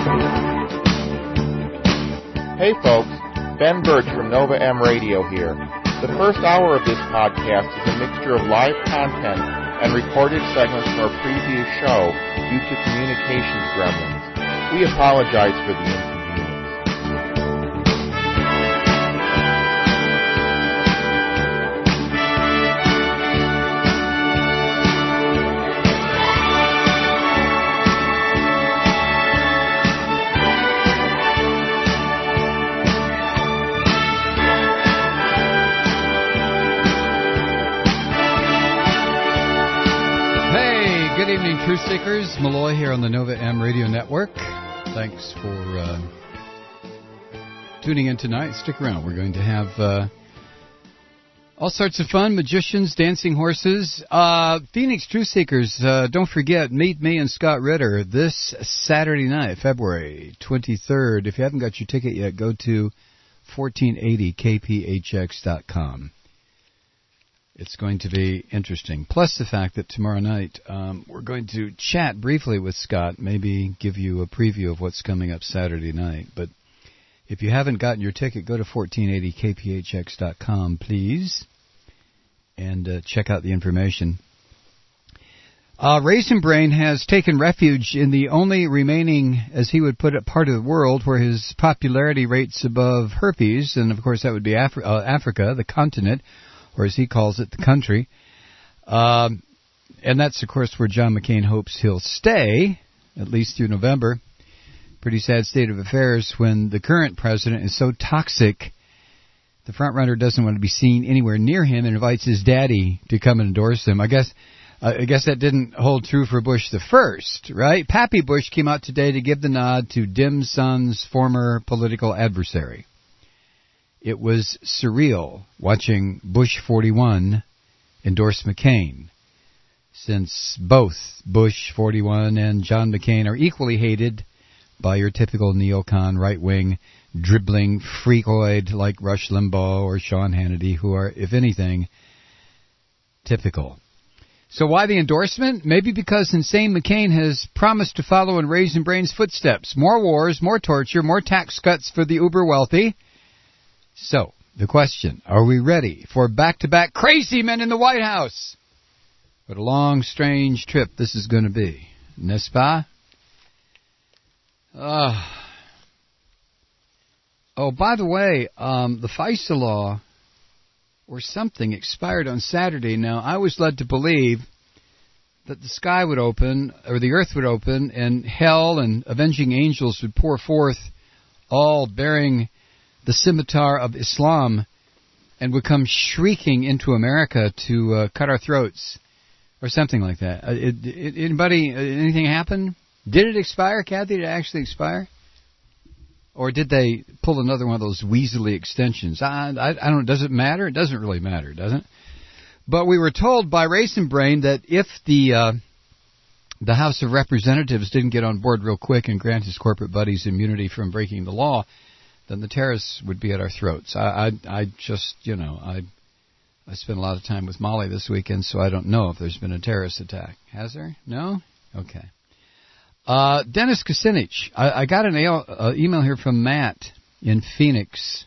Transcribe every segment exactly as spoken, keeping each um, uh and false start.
Hey folks, Ben Birch from Nova M Radio here. The first hour of this podcast is a mixture of live content and recorded segments from our previous show due to communications gremlins. We apologize for the inconvenience. Truth Seekers, Malloy here on the Nova M Radio Network. Thanks for uh, tuning in tonight. Stick around. We're going to have uh, all sorts of fun, magicians, dancing horses. Uh, Phoenix Truth Seekers, uh, don't forget, meet me and Scott Ritter this Saturday night, February twenty-third. If you haven't got your ticket yet, go to fourteen eighty K P H X dot com. It's going to be interesting. Plus the fact that tomorrow night um, we're going to chat briefly with Scott, maybe give you a preview of what's coming up Saturday night. But if you haven't gotten your ticket, go to fourteen eighty K P H X dot com, please, and uh, check out the information. Uh, Raisin Brain has taken refuge in the only remaining, as he would put it, part of the world where his popularity rates above herpes, and of course that would be Af- uh, Africa, the continent, or as he calls it, the country. Um, and that's, of course, where John McCain hopes he'll stay, at least through November. Pretty sad state of affairs when the current president is so toxic, the frontrunner doesn't want to be seen anywhere near him and invites his daddy to come and endorse him. I guess uh, I guess that didn't hold true for Bush the first, right? Pappy Bush came out today to give the nod to Dim Sun's former political adversary. It was surreal watching Bush forty-one endorse McCain, since both Bush forty-one and John McCain are equally hated by your typical neocon, right-wing, dribbling freakoid like Rush Limbaugh or Sean Hannity, who are, if anything, typical. So why the endorsement? Maybe because insane McCain has promised to follow in Raisin Brain's footsteps. More wars, more torture, more tax cuts for the uber-wealthy. So, the question, are we ready for back-to-back crazy men in the White House? What a long, strange trip this is going to be. N'est-ce pas? Uh, oh, by the way, um, the FISA law or something expired on Saturday. Now, I was led to believe that the sky would open, or the earth would open, and hell and avenging angels would pour forth, all bearing the scimitar of Islam, and would come shrieking into America to uh, cut our throats, or something like that. Uh, it, it, anybody, uh, anything happen? Did it expire, Kathy? Did it actually expire? Or did they pull another one of those weaselly extensions? I, I, I don't know. Does it matter? It doesn't really matter, does it? But we were told by Raisin Brain that if the uh, the House of Representatives didn't get on board real quick and grant his corporate buddies immunity from breaking the law, then the terrorists would be at our throats. I, I, I just, you know, I, I spent a lot of time with Molly this weekend, so I don't know if there's been a terrorist attack. Has there? No? Okay. Uh, Dennis Kucinich. I, I got an uh, email here from Matt in Phoenix,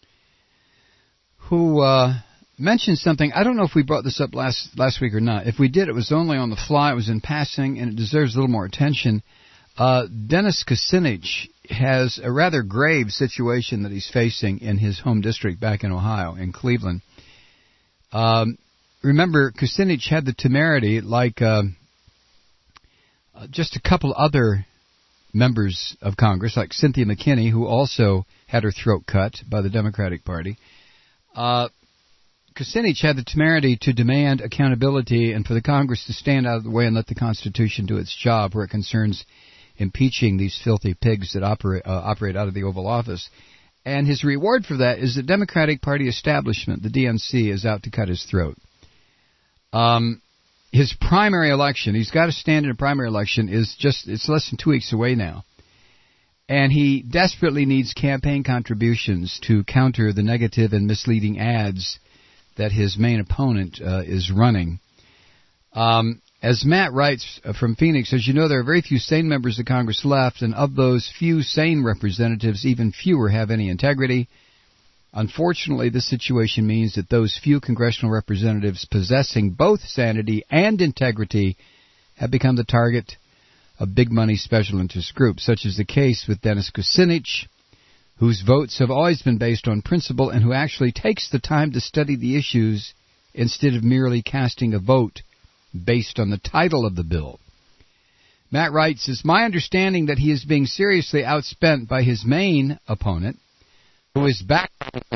who uh, mentioned something. I don't know if we brought this up last last week or not. If we did, it was only on the fly. It was in passing, and it deserves a little more attention. Uh, Dennis Kucinich has a rather grave situation that he's facing in his home district back in Ohio, in Cleveland. Um, remember, Kucinich had the temerity, like uh, uh, just a couple other members of Congress, like Cynthia McKinney, who also had her throat cut by the Democratic Party. Uh, Kucinich had the temerity to demand accountability and for the Congress to stand out of the way and let the Constitution do its job where it concerns impeaching these filthy pigs that operate uh, operate out of the Oval Office. And his reward for that is the Democratic Party establishment, the D N C, is out to cut his throat. Um, his primary election, he's got to stand in a primary election, is just, it's less than two weeks away now. And he desperately needs campaign contributions to counter the negative and misleading ads that his main opponent uh, is running. Um, as Matt writes from Phoenix, as you know, there are very few sane members of Congress left, and of those few sane representatives, even fewer have any integrity. Unfortunately, this situation means that those few congressional representatives possessing both sanity and integrity have become the target of big money special interest groups, such as the case with Dennis Kucinich, whose votes have always been based on principle and who actually takes the time to study the issues instead of merely casting a vote based on the title of the bill. Matt writes, it's my understanding that he is being seriously outspent by his main opponent, who is back.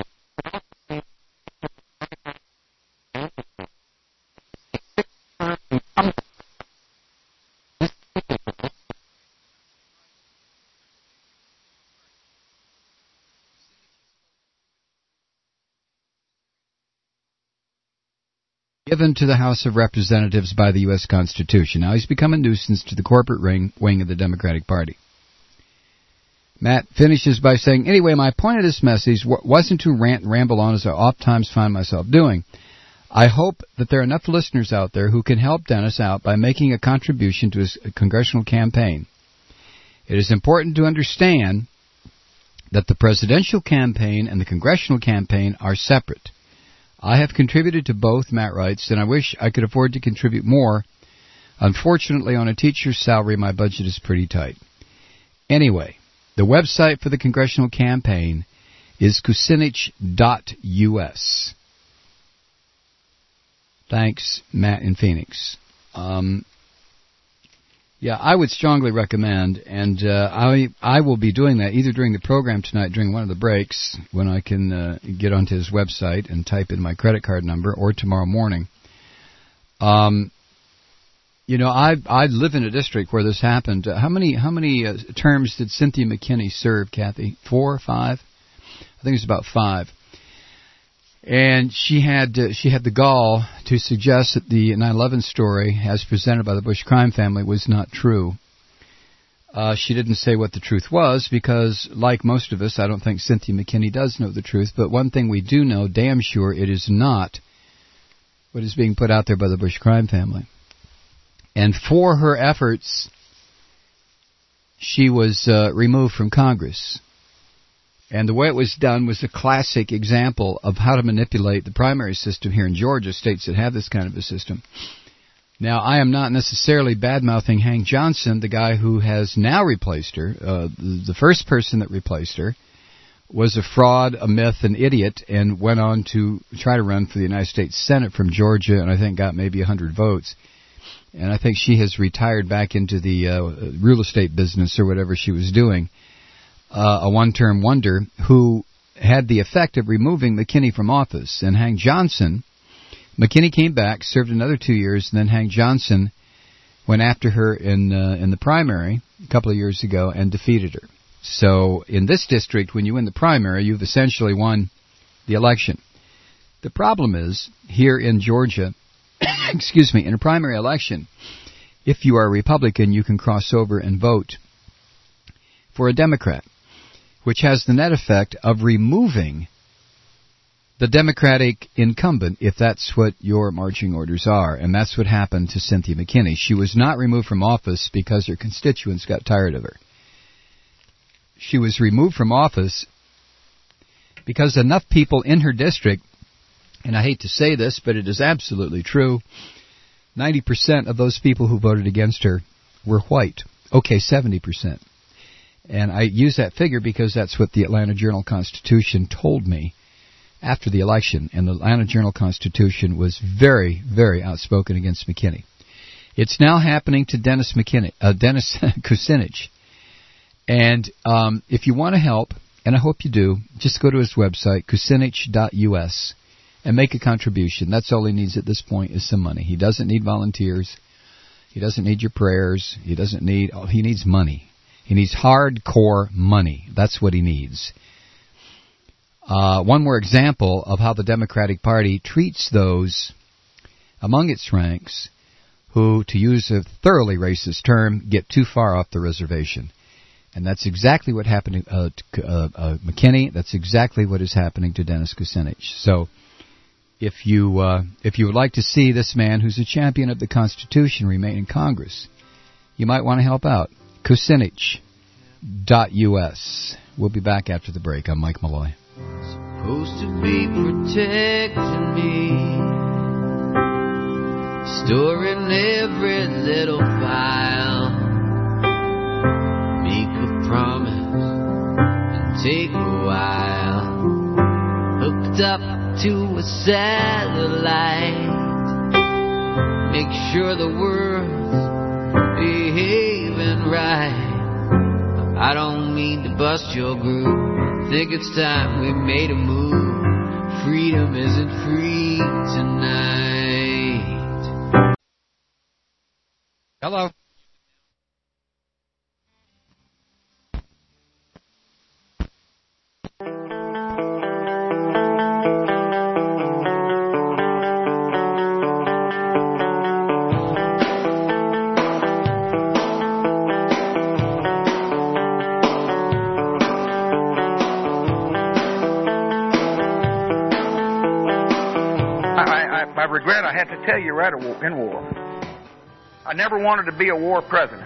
Given to the House of Representatives by the U S Constitution. Now he's become a nuisance to the corporate ring, wing of the Democratic Party. Matt finishes by saying, anyway, my point of this message wasn't to rant and ramble on as I oftentimes find myself doing. I hope that there are enough listeners out there who can help Dennis out by making a contribution to his congressional campaign. It is important to understand that the presidential campaign and the congressional campaign are separate. I have contributed to both, Matt writes, and I wish I could afford to contribute more. Unfortunately, on a teacher's salary, my budget is pretty tight. Anyway, the website for the congressional campaign is kucinich dot U S. Thanks, Matt in Phoenix. Um, yeah, I would strongly recommend, and uh, I I will be doing that either during the program tonight, during one of the breaks, when I can uh, get onto his website and type in my credit card number, or tomorrow morning. Um, you know, I I live in a district where this happened. Uh, how many how many uh, terms did Cynthia McKinney serve, Kathy? Four or five? I think it was about five. And she had uh, she had the gall to suggest that the nine eleven story, as presented by the Bush crime family, was not true. Uh, she didn't say what the truth was because, like most of us, I don't think Cynthia McKinney does know the truth. But one thing we do know, damn sure, it is not what is being put out there by the Bush crime family. And for her efforts, she was uh, removed from Congress. And the way it was done was a classic example of how to manipulate the primary system here in Georgia, states that have this kind of a system. Now, I am not necessarily bad-mouthing Hank Johnson, the guy who has now replaced her. Uh, the, the first person that replaced her was a fraud, a myth, an idiot, and went on to try to run for the United States Senate from Georgia, and I think got maybe one hundred votes. And I think she has retired back into the uh, real estate business or whatever she was doing. Uh, a one-term wonder who had the effect of removing McKinney from office. And Hank Johnson, McKinney came back, served another two years, and then Hank Johnson went after her in uh, in the primary a couple of years ago and defeated her. So in this district, when you win the primary, you've essentially won the election. The problem is, here in Georgia, excuse me, in a primary election, if you are a Republican, you can cross over and vote for a Democrat, which has the net effect of removing the Democratic incumbent, if that's what your marching orders are. And that's what happened to Cynthia McKinney. She was not removed from office because her constituents got tired of her. She was removed from office because enough people in her district, and I hate to say this, but it is absolutely true, ninety percent of those people who voted against her were white. Okay, seventy percent. And I use that figure because that's what the Atlanta Journal-Constitution told me after the election. And the Atlanta Journal-Constitution was very, very outspoken against McKinney. It's now happening to Dennis McKinney, uh, Dennis Kucinich. And um, if you want to help, and I hope you do, just go to his website, kucinich dot U S, and make a contribution. That's all he needs at this point is some money. He doesn't need volunteers. He doesn't need your prayers. He doesn't need, oh, he needs money. He needs hardcore money. That's what he needs. Uh, one more example of how the Democratic Party treats those among its ranks who, to use a thoroughly racist term, get too far off the reservation. And that's exactly what happened to uh, uh, uh, McKinney. That's exactly what is happening to Dennis Kucinich. So if you uh, if you would like to see this man who's a champion of the Constitution remain in Congress, you might want to help out. Kucinich dot U S. We'll be back after the break. I'm Mike Malloy. Supposed to be protecting me, storing every little file, make a promise and take a while, hooked up to a satellite, make sure the world's behaving right. I don't mean to bust your groove, think it's time we made a move. Freedom isn't free tonight. Hello. I regret I had to tell you right in war. I never wanted to be a war president.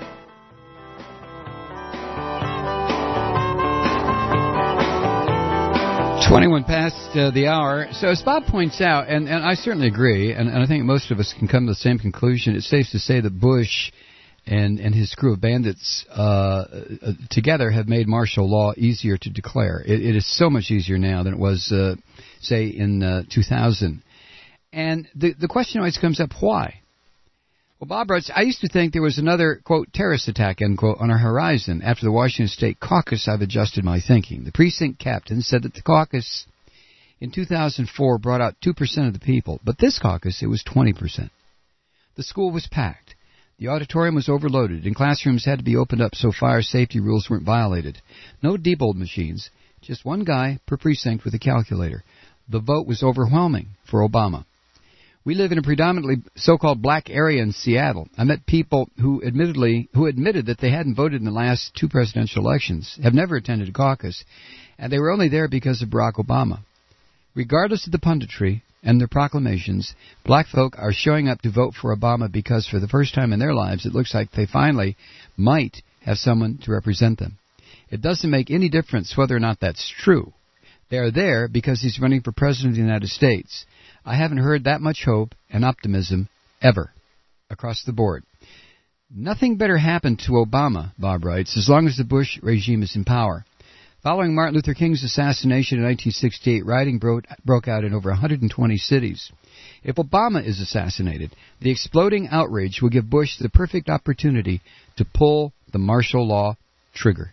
twenty-one past uh, the hour. So as Bob points out, and, and I certainly agree, and, and I think most of us can come to the same conclusion, it's safe to say that Bush and, and his crew of bandits uh, uh, together have made martial law easier to declare. It, it is so much easier now than it was, uh, say, in uh, two thousand. And the the question always comes up, why? Well, Bob writes, I used to think there was another, quote, terrorist attack, end quote, on our horizon. After the Washington State caucus, I've adjusted my thinking. The precinct captain said that the caucus in two thousand four brought out two percent of the people. But this caucus, it was twenty percent. The school was packed. The auditorium was overloaded, and classrooms had to be opened up so fire safety rules weren't violated. No Diebold machines, just one guy per precinct with a calculator. The vote was overwhelming for Obama. We live in a predominantly so-called black area in Seattle. I met people who admittedly who admitted that they hadn't voted in the last two presidential elections, have never attended a caucus, and they were only there because of Barack Obama. Regardless of the punditry and their proclamations, black folk are showing up to vote for Obama because for the first time in their lives it looks like they finally might have someone to represent them. It doesn't make any difference whether or not that's true. They are there because he's running for president of the United States. I haven't heard that much hope and optimism ever across the board. Nothing better happened to Obama, Bob writes, as long as the Bush regime is in power. Following Martin Luther King's assassination in nineteen sixty-eight, rioting broke, broke out in over one hundred twenty cities. If Obama is assassinated, the exploding outrage will give Bush the perfect opportunity to pull the martial law trigger.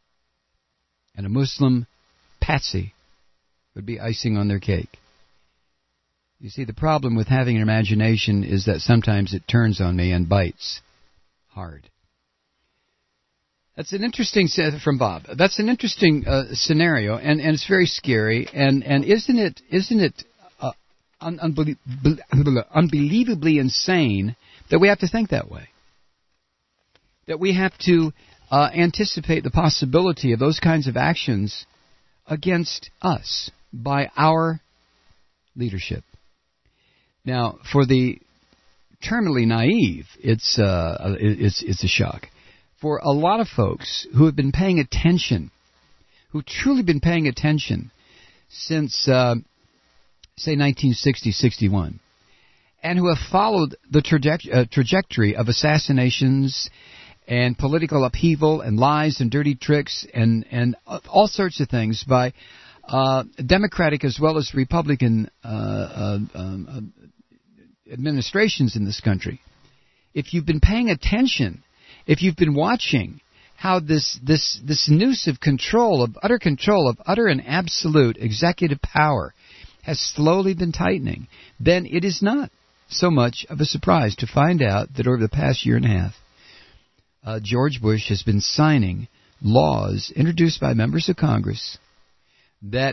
And a Muslim patsy would be icing on their cake. You see, the problem with having an imagination is that sometimes it turns on me and bites hard. That's an interesting, from Bob, that's an interesting uh, scenario, and, and it's very scary, and, and isn't it isn't it uh, un- unbelie- unbelievably insane that we have to think that way? That we have to uh, anticipate the possibility of those kinds of actions against us by our leadership. Now, for the terminally naive, it's uh, it's it's a shock. For a lot of folks who have been paying attention, who've truly been paying attention since, uh, say, nineteen sixty, sixty-one, and who have followed the traje- uh, trajectory of assassinations and political upheaval and lies and dirty tricks and, and all sorts of things by uh, Democratic as well as Republican uh, uh, um, uh, administrations in this country. If you've been paying attention, if you've been watching how this this this noose of control, of utter control, of utter and absolute executive power has slowly been tightening, then it is not so much of a surprise to find out that over the past year and a half, uh, George Bush has been signing laws introduced by members of Congress that,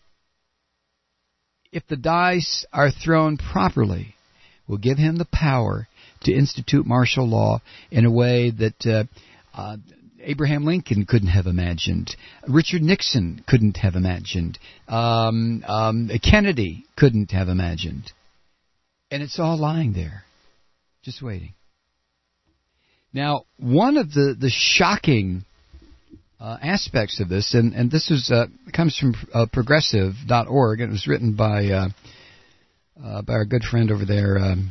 if the dice are thrown properly, will give him the power to institute martial law in a way that uh, uh, Abraham Lincoln couldn't have imagined. Richard Nixon couldn't have imagined. Um, um, Kennedy couldn't have imagined. And it's all lying there, just waiting. Now, one of the, the shocking uh, aspects of this, and, and this is uh, comes from uh, progressive dot org, and it was written by uh, uh, by our good friend over there, um,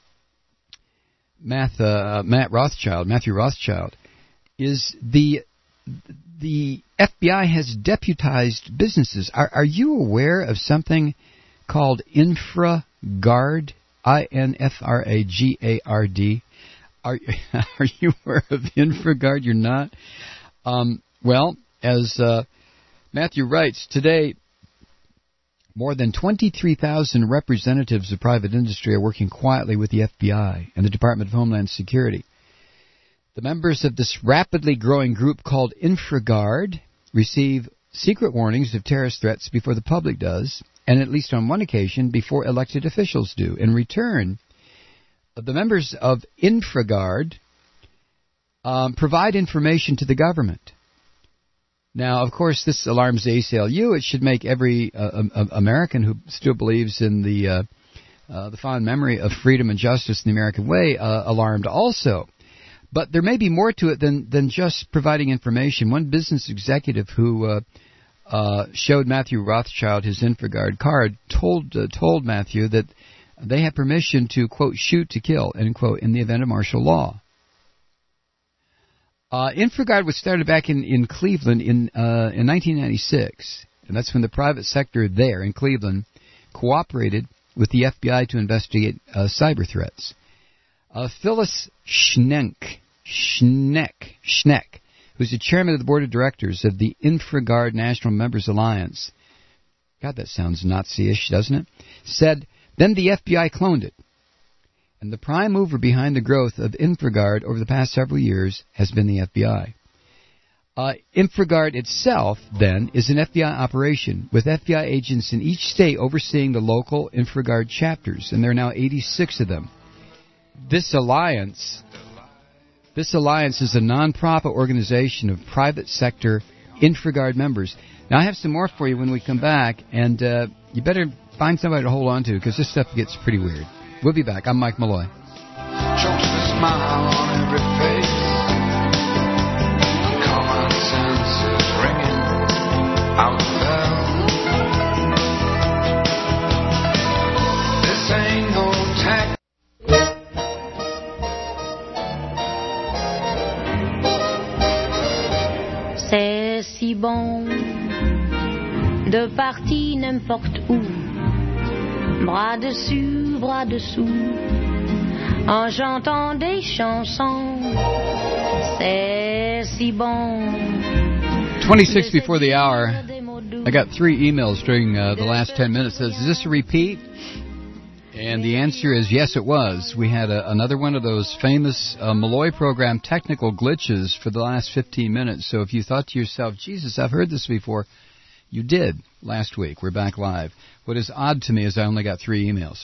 Matt, uh, Matt Rothschild, Matthew Rothschild, is the the F B I has deputized businesses. Are, are you aware of something called InfraGard? I N F R A G A R D. Are, are you aware of InfraGard? You're not? Um, well, as uh, Matthew writes, today more than twenty-three thousand representatives of private industry are working quietly with the F B I and the Department of Homeland Security. The members of this rapidly growing group called InfraGard receive secret warnings of terrorist threats before the public does, and at least on one occasion before elected officials do. In return, the members of InfraGard um, provide information to the government. Now, of course, this alarms the A C L U. It should make every uh, uh, American who still believes in the uh, uh, the fond memory of freedom and justice in the American way uh, alarmed also. But there may be more to it than, than just providing information. One business executive who uh, uh, showed Matthew Rothschild his InfraGard card told uh, told Matthew that they had permission to, quote, shoot to kill, end quote, in the event of martial law. Uh, InfraGard was started back in, in Cleveland in uh, in nineteen ninety-six, and that's when the private sector there in Cleveland cooperated with the F B I to investigate uh, cyber threats. Uh, Phyllis Schneck, Schneck, Schneck, who's the chairman of the board of directors of the InfraGard National Members Alliance, God, that sounds Nazi-ish, doesn't it? Said, then the F B I cloned it. And the prime mover behind the growth of InfraGard over the past several years has been the F B I. Uh, InfraGard itself, then, is an F B I operation with F B I agents in each state overseeing the local InfraGard chapters, and there are now eighty-six of them. This alliance, this alliance is a non-profit organization of private sector InfraGard members. Now, I have some more for you when we come back, and uh, you better find somebody to hold on to, because this stuff gets pretty weird. We'll be back. I'm Mike Malloy. Jokes a smile on every face. Common sense is ringing out loud. This ain't no tech. C'est si bon de partir n'importe où, bras dessus, bras dessous, en chantant des chansons. C'est si bon. twenty-six before the hour. I got three emails during uh, the last ten minutes. Says, is this a repeat? And the answer is yes, it was. We had a, another one of those famous uh, Malloy program technical glitches for the last fifteen minutes. So if you thought to yourself, Jesus, I've heard this before, you did last week. We're back live. What is odd to me is I only got three emails.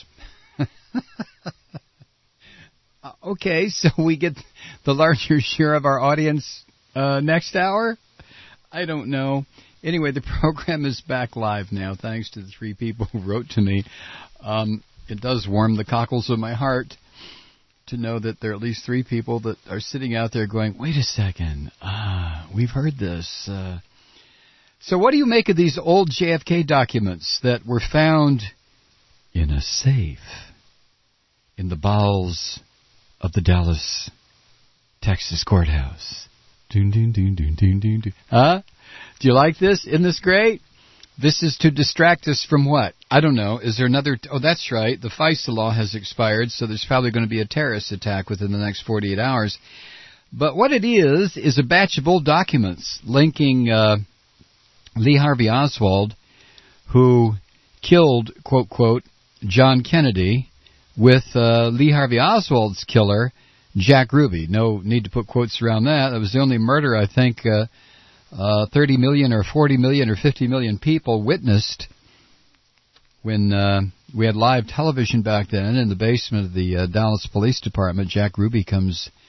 Okay, so we get the larger share of our audience uh, next hour? I don't know. Anyway, the program is back live now, thanks to the three people who wrote to me. Um, it does warm the cockles of my heart to know that there are at least three people that are sitting out there going, wait a second, ah, we've heard this. Uh, so what do you make of these old J F K documents that were found in a safe in the bowels of the Dallas, Texas courthouse? Doon, doon, doon, doon, doon, doon, doon. Huh? Do you like this? Isn't this great? This is to distract us from what? I don't know. Is there another... T- oh, that's right. The FISA law has expired, so there's probably going to be a terrorist attack within the next forty-eight hours. But what it is, is a batch of old documents linking uh, Lee Harvey Oswald, who killed, quote, quote, John Kennedy, with uh, Lee Harvey Oswald's killer, Jack Ruby. No need to put quotes around that. That was the only murder, I think... Uh, Uh, thirty million or forty million or fifty million people witnessed when uh, we had live television back then in the basement of the uh, Dallas Police Department. Jack Ruby comes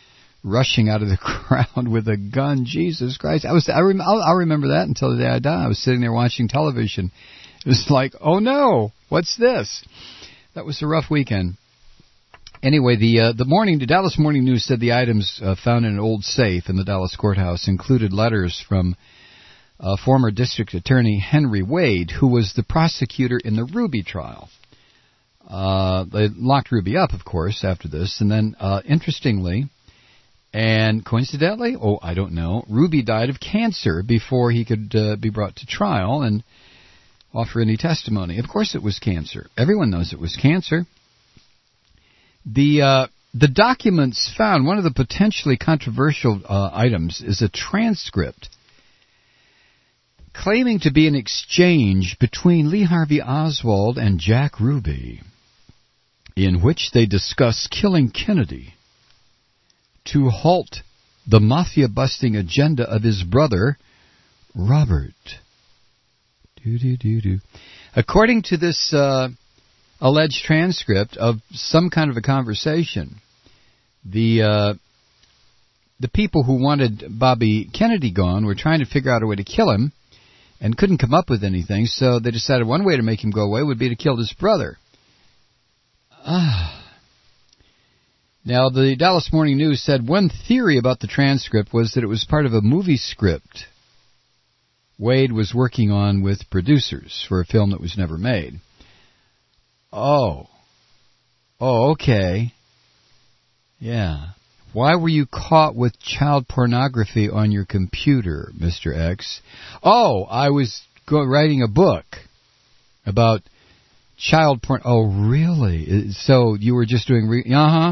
rushing out of the crowd with a gun. Jesus Christ! I was I rem- I'll, I'll remember that until the day I die. I was sitting there watching television. It was like, oh no, what's this? That was a rough weekend. Anyway, the uh, the morning the Dallas Morning News said the items uh, found in an old safe in the Dallas courthouse included letters from uh, former District Attorney Henry Wade, who was the prosecutor in the Ruby trial. Uh, they locked Ruby up, of course, after this, and then, uh, interestingly, and coincidentally, oh, I don't know, Ruby died of cancer before he could uh, be brought to trial and offer any testimony. Of course it was cancer. Everyone knows it was cancer. The uh, the documents found, one of the potentially controversial uh, items is a transcript claiming to be an exchange between Lee Harvey Oswald and Jack Ruby, in which they discuss killing Kennedy to halt the mafia-busting agenda of his brother, Robert. Do-do-do-do. According to this uh, alleged transcript of some kind of a conversation, the uh, the people who wanted Bobby Kennedy gone were trying to figure out a way to kill him and couldn't come up with anything, so they decided one way to make him go away would be to kill his brother. Ah. Now, the Dallas Morning News said one theory about the transcript was that it was part of a movie script Wade was working on with producers for a film that was never made. Oh. Oh, okay. Yeah. Why were you caught with child pornography on your computer, Mister X? Oh, I was go- writing a book about child porn. Oh, really? So you were just doing... Re- uh-huh.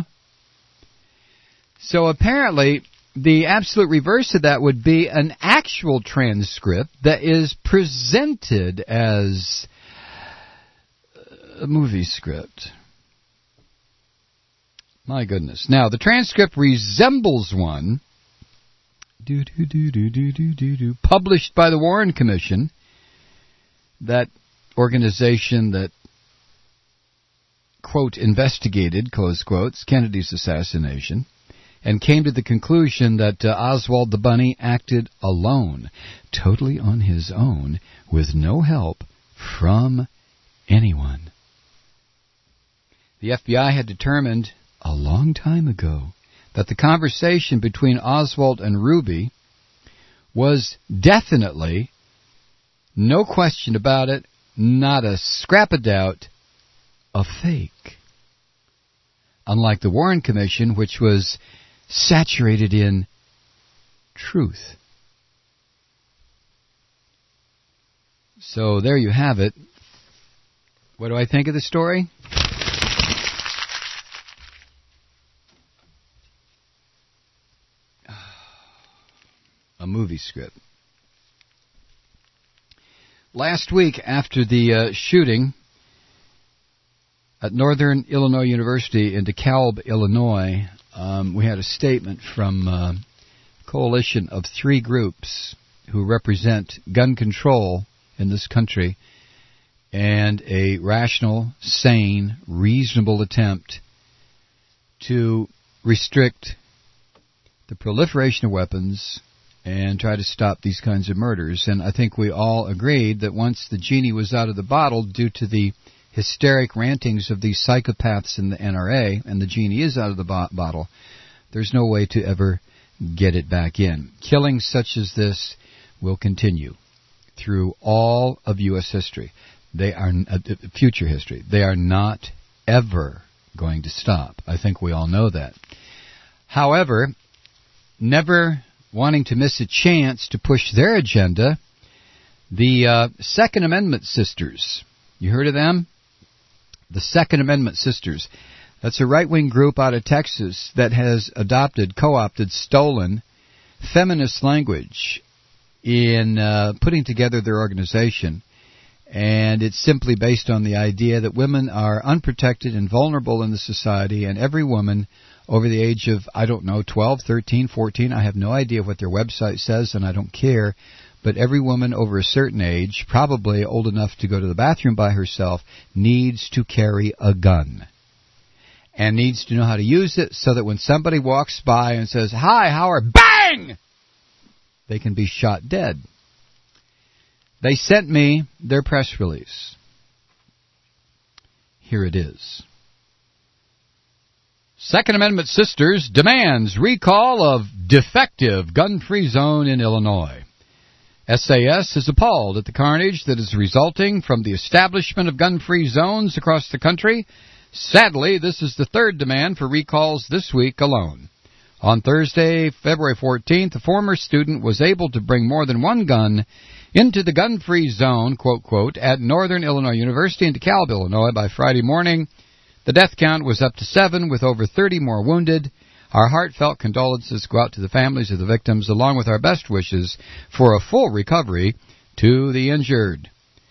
So apparently, the absolute reverse of that would be an actual transcript that is presented as a movie script. My goodness. Now, the transcript resembles one do, do, do, do, do, do, do, do, published by the Warren Commission, that organization that, quote, investigated, close quotes, Kennedy's assassination, and came to the conclusion that uh, Oswald the Bunny acted alone, totally on his own, with no help from anyone. The F B I had determined a long time ago that the conversation between Oswald and Ruby was definitely, no question about it, not a scrap of doubt, a fake. Unlike the Warren Commission, which was saturated in truth. So there you have it. What do I think of the story? A movie script. Last week, after the uh, shooting at Northern Illinois University in DeKalb, Illinois, um, we had a statement from a coalition of three groups who represent gun control in this country and a rational, sane, reasonable attempt to restrict the proliferation of weapons and try to stop these kinds of murders. And I think we all agreed that once the genie was out of the bottle due to the hysteric rantings of these psychopaths in the N R A, and the genie is out of the bo- bottle, there's no way to ever get it back in. Killings such as this will continue through all of U S history. They are uh, future history. They are not ever going to stop. I think we all know that. However, never wanting to miss a chance to push their agenda, the uh, Second Amendment Sisters. You heard of them? The Second Amendment Sisters. That's a right-wing group out of Texas that has adopted, co-opted, stolen feminist language in uh, putting together their organization. And it's simply based on the idea that women are unprotected and vulnerable in the society, and every woman over the age of, I don't know, twelve, thirteen, fourteen, I have no idea what their website says, and I don't care, but every woman over a certain age, probably old enough to go to the bathroom by herself, needs to carry a gun. and needs to know how to use it so that when somebody walks by and says, "Hi, Howard," bang! They can be shot dead. They sent me their press release. Here it is. Second Amendment Sisters demands recall of defective gun-free zone in Illinois. S A S is appalled at the carnage that is resulting from the establishment of gun-free zones across the country. Sadly, this is the third demand for recalls this week alone. On Thursday, February fourteenth, a former student was able to bring more than one gun into the gun-free zone, quote, quote, at Northern Illinois University in DeKalb, Illinois by Friday morning. The death count was up to seven, with over thirty more wounded. Our heartfelt condolences go out to the families of the victims, along with our best wishes for a full recovery to the injured.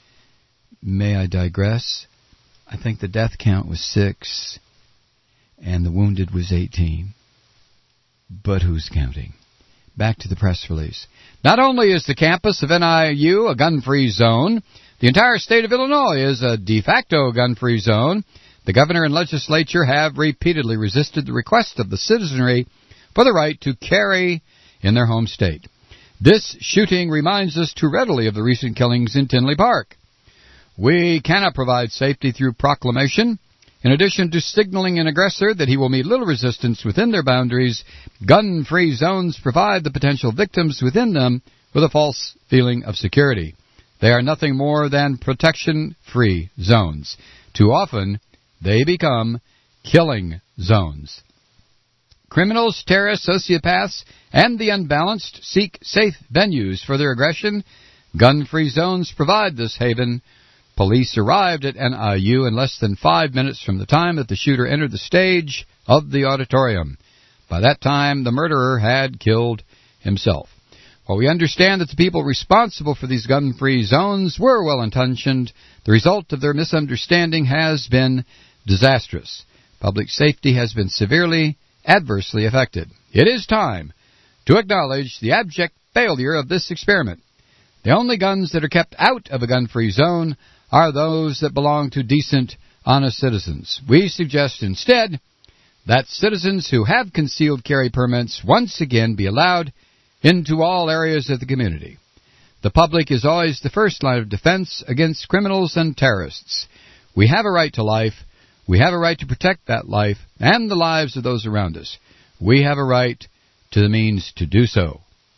May I digress? I think the death count was six, and the wounded was eighteen. But who's counting? Back to the press release. Not only is the campus of N I U a gun-free zone, the entire state of Illinois is a de facto gun-free zone. The governor and legislature have repeatedly resisted the request of the citizenry for the right to carry in their home state. This shooting reminds us too readily of the recent killings in Tinley Park. We cannot provide safety through proclamation. In addition to signaling an aggressor that he will meet little resistance within their boundaries, gun-free zones provide the potential victims within them with a false feeling of security. They are nothing more than protection-free zones. Too often, they become killing zones. Criminals, terrorists, sociopaths, and the unbalanced seek safe venues for their aggression. Gun-free zones provide this haven. Police arrived at N I U in less than five minutes from the time that the shooter entered the stage of the auditorium. By that time, the murderer had killed himself. While we understand that the people responsible for these gun-free zones were well-intentioned, the result of their misunderstanding has been disastrous. Public safety has been severely, adversely affected. It is time to acknowledge the abject failure of this experiment. The only guns that are kept out of a gun-free zone are those that belong to decent, honest citizens. We suggest instead that citizens who have concealed carry permits once again be allowed into all areas of the community. The public is always the first line of defense against criminals and terrorists. We have a right to life. We have a right to protect that life and the lives of those around us. We have a right to the means to do so.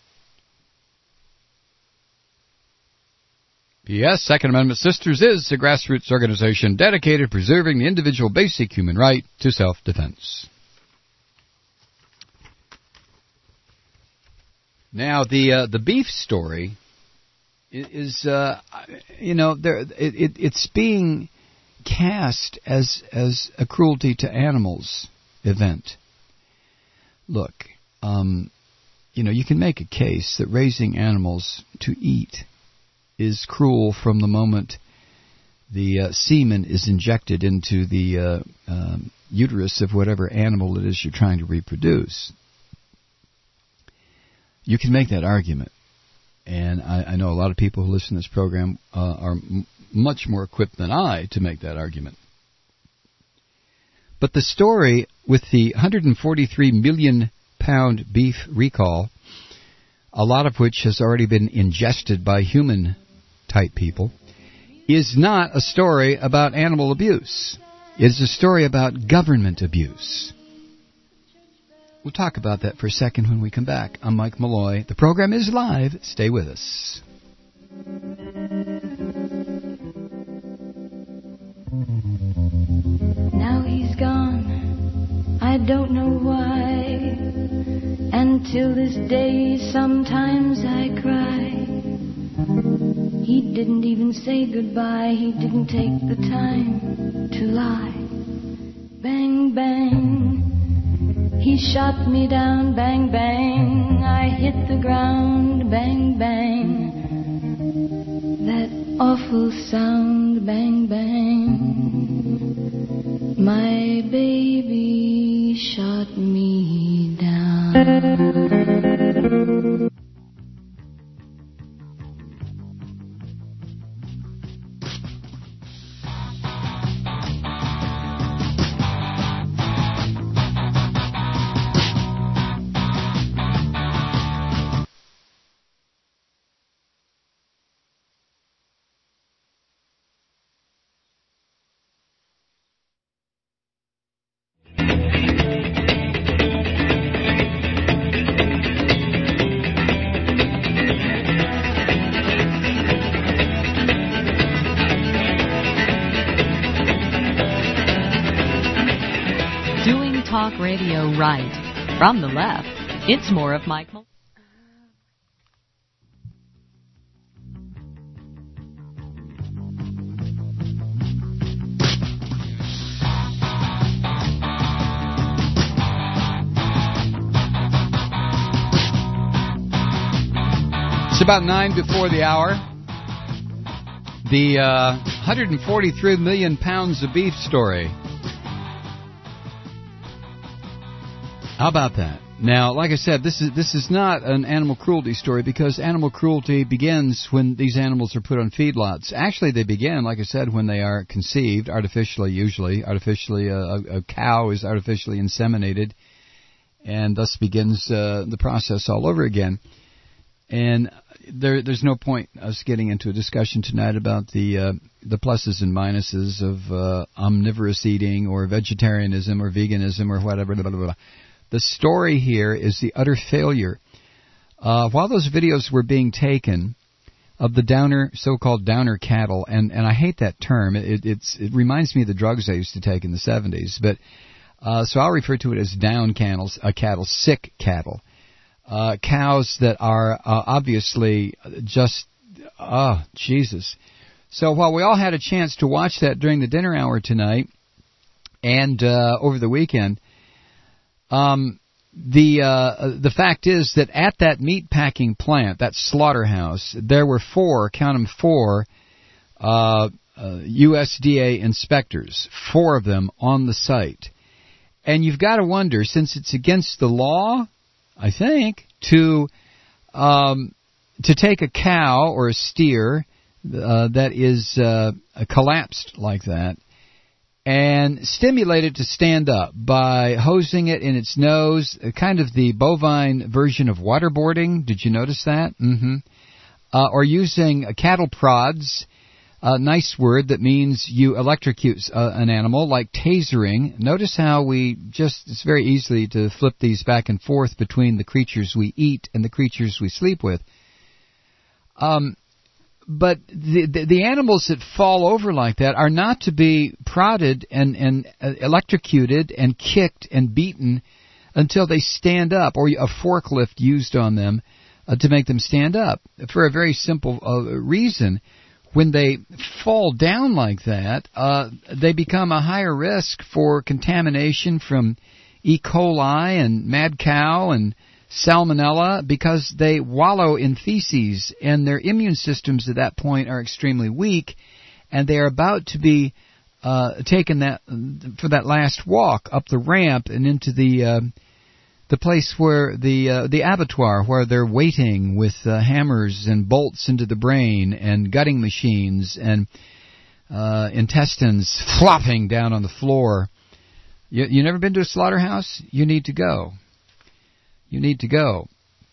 P S. Second Amendment Sisters is a grassroots organization dedicated to preserving the individual basic human right to self-defense. Now, the uh, the beef story is, uh, you know, there it, it, it's being cast as as a cruelty to animals event. Look, um, you know, you can make a case that raising animals to eat is cruel from the moment the uh, semen is injected into the uh, um, uterus of whatever animal it is you're trying to reproduce. You can make that argument. And I, I know a lot of people who listen to this program uh, are m- much more equipped than I to make that argument. But the story with the one hundred forty-three million pound beef recall, a lot of which has already been ingested by human-type people, is not a story about animal abuse. It's a story about government abuse. We'll talk about that for a second when we come back. I'm Mike Malloy. The program is live. Stay with us. Now he's gone, I don't know why. And till this day sometimes I cry. He didn't even say goodbye. He didn't take the time to lie. Bang, bang. He shot me down, bang, bang. I hit the ground, bang, bang. That awful sound, bang, bang. My baby shot me down. Talk Radio right. From the left, it's more of Mike Maloney. It's about nine before the hour. The uh, one hundred forty-three million pounds of beef story. How about that? Now, like I said, this is this is not an animal cruelty story because animal cruelty begins when these animals are put on feedlots. Actually, they begin, like I said, when they are conceived artificially. Usually, artificially, uh, a, a cow is artificially inseminated, and thus begins uh, the process all over again. And there, there's no point us getting into a discussion tonight about the uh, the pluses and minuses of uh, omnivorous eating or vegetarianism or veganism or whatever. Blah, blah, blah. The story here is the utter failure. Uh, while those videos were being taken of the downer, so-called downer cattle, and, and I hate that term. It, it's, it reminds me of the drugs I used to take in the seventies. But uh, so I'll refer to it as down cattle, uh, cattle, sick cattle. Uh, cows that are uh, obviously just, oh, Jesus. So while we all had a chance to watch that during the dinner hour tonight and uh, over the weekend, um, the uh, the fact is that at that meat packing plant, that slaughterhouse, there were four, count them four, uh, uh, U S D A inspectors, four of them on the site. And you've got to wonder, since it's against the law, I think, to um, to take a cow or a steer uh, that is uh, collapsed like that and stimulate it to stand up by hosing it in its nose, kind of the bovine version of waterboarding. Did you notice that? Mm-hmm. Uh, or using uh, cattle prods, a nice word that means you electrocute uh, an animal, like tasering. Notice how we just, it's very easy to flip these back and forth between the creatures we eat and the creatures we sleep with. Um, but the, the, the animals that fall over like that are not to be prodded and, and uh, electrocuted and kicked and beaten until they stand up, or a forklift used on them uh, to make them stand up, for a very simple uh, reason. When they fall down like that, uh, they become a higher risk for contamination from E. coli and mad cow and salmonella because they wallow in feces, and their immune systems at that point are extremely weak, and they are about to be uh, taken that for that last walk up the ramp and into the uh, the place where the uh, the abattoir, where they're waiting with uh, hammers and bolts into the brain and gutting machines and uh, intestines flopping down on the floor. You, you never been to a slaughterhouse? You need to go. You need to go.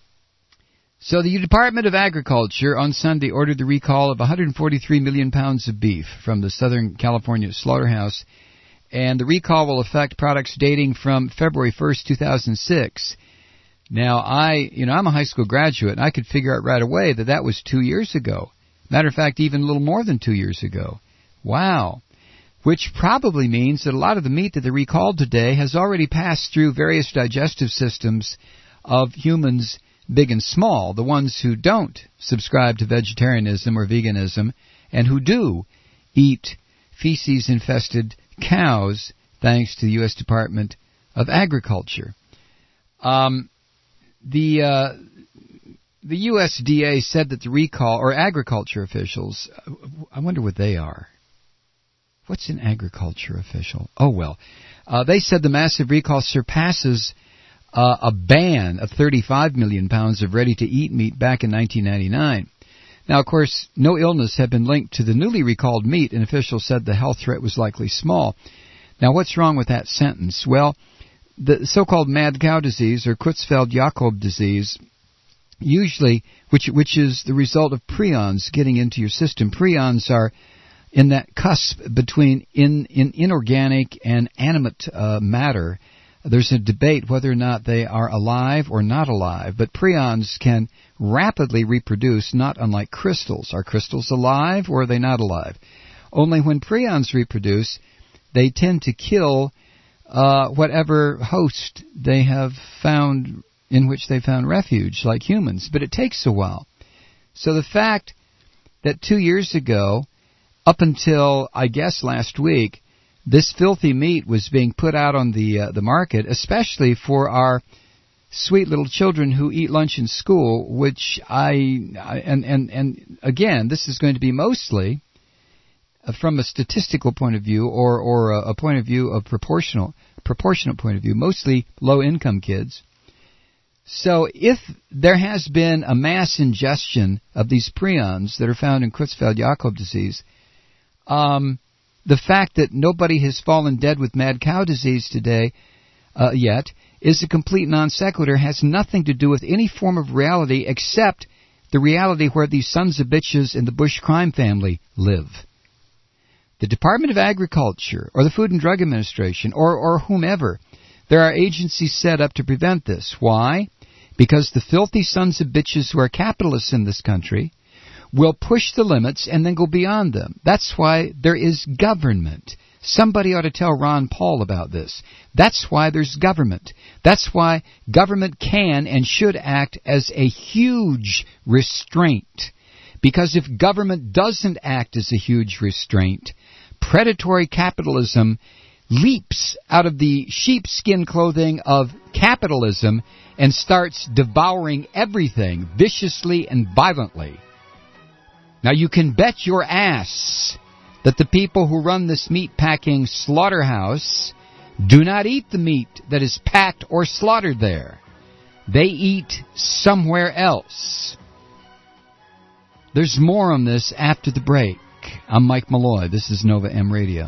So the Department of Agriculture on Sunday ordered the recall of one hundred forty-three million pounds of beef from the Southern California slaughterhouse. And the recall will affect products dating from February first, two thousand six. Now, I, you know, I'm a high school graduate, and I could figure out right away that that was two years ago. Matter of fact, even a little more than two years ago. Wow. Which probably means that a lot of the meat that they recalled today has already passed through various digestive systems of humans, big and small, the ones who don't subscribe to vegetarianism or veganism, and who do eat feces-infested cows, thanks to the U S Department of Agriculture. Um, the uh, the U S D A said that the recall, or agriculture officials, I wonder what they are. What's an agriculture official? Oh, well. Uh, they said the massive recall surpasses uh, a ban of thirty-five million pounds of ready-to-eat meat back in nineteen ninety-nine. Now, of course, no illness had been linked to the newly recalled meat, and officials said the health threat was likely small. Now, what's wrong with that sentence? Well, the so-called mad cow disease, or Creutzfeldt-Jakob disease, usually, which which is the result of prions getting into your system. Prions are in that cusp between in, in inorganic and animate uh, matter. There's a debate whether or not they are alive or not alive, but prions can rapidly reproduce, not unlike crystals. Are crystals alive or are they not alive? Only when prions reproduce, they tend to kill uh, whatever host they have found, in which they found refuge, like humans. But it takes a while. So the fact that two years ago, up until, I guess, last week, this filthy meat was being put out on the uh, the market, especially for our sweet little children who eat lunch in school, which I, I and, and, and again, this is going to be mostly uh, from a statistical point of view or, or a, a point of view of proportional, proportionate point of view, mostly low-income kids. So if there has been a mass ingestion of these prions that are found in Creutzfeldt-Jakob disease, um, the fact that nobody has fallen dead with mad cow disease today uh, yet is a complete non sequitur, has nothing to do with any form of reality except the reality where these sons of bitches in the Bush crime family live. The Department of Agriculture or the Food and Drug Administration or, or whomever, there are agencies set up to prevent this. Why? Because the filthy sons of bitches who are capitalists in this country will push the limits and then go beyond them. That's why there is government. Somebody ought to tell Ron Paul about this. That's why there's government. That's why government can and should act as a huge restraint. Because if government doesn't act as a huge restraint, predatory capitalism leaps out of the sheepskin clothing of capitalism and starts devouring everything viciously and violently. Now you can bet your ass that the people who run this meat-packing slaughterhouse do not eat the meat that is packed or slaughtered there. They eat somewhere else. There's more on this after the break. I'm Mike Malloy. This is Nova M Radio.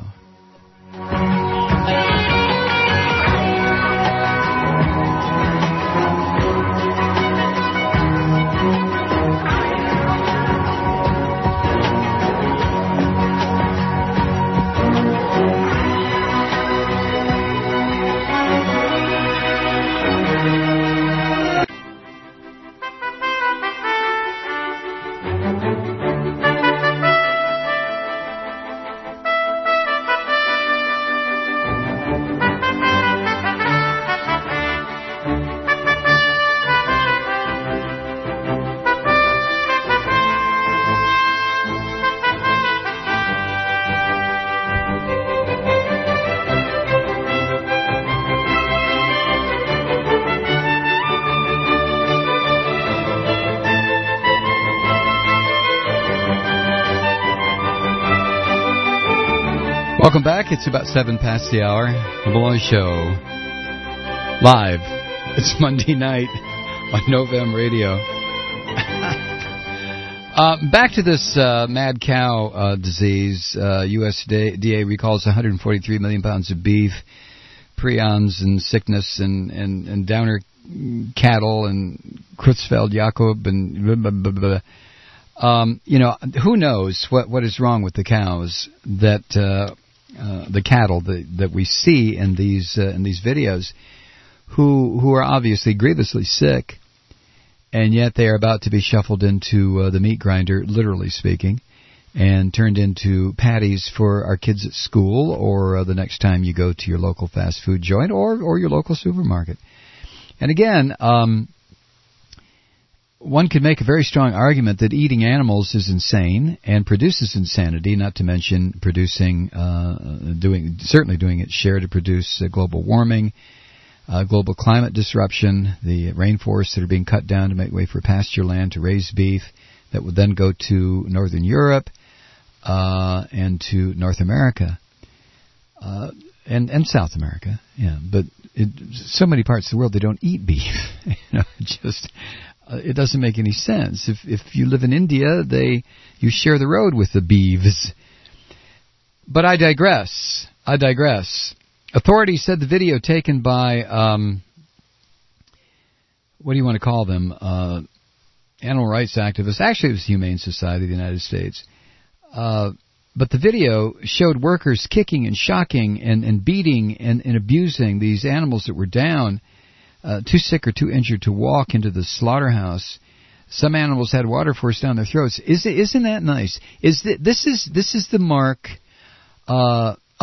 Welcome back. It's about seven past the hour. The Malloy Show. Live. It's Monday night on Nova M Radio. uh, back to this uh, mad cow uh, disease. Uh, U S D A recalls one hundred forty-three million pounds of beef, prions and sickness and, and, and downer cattle and Creutzfeldt-Jakob and blah, blah, blah, blah. Um, you know, who knows what, what is wrong with the cows that... Uh, Uh, the cattle that, that we see in these uh, in these videos, who who are obviously grievously sick, and yet they are about to be shuffled into uh, the meat grinder, literally speaking, and turned into patties for our kids at school, or uh, the next time you go to your local fast food joint, or or your local supermarket. And again, um, one could make a very strong argument that eating animals is insane and produces insanity, not to mention producing, uh, doing certainly doing its share to produce uh, global warming, uh, global climate disruption, the rainforests that are being cut down to make way for pasture land to raise beef that would then go to Northern Europe uh, and to North America uh, and, and South America. Yeah, but in so many parts of the world they don't eat beef. you know, just... Uh, it doesn't make any sense. If if you live in India, they you share the road with the beeves. But I digress. I digress. Authorities said the video taken by, um, what do you want to call them, uh, animal rights activists, actually it was the Humane Society of the United States, uh, but the video showed workers kicking and shocking and, and beating and, and abusing these animals that were down, Uh, too sick or too injured to walk into the slaughterhouse. Some animals had water forced down their throats. Is it, isn't that nice? Is that, this is this is the mark uh,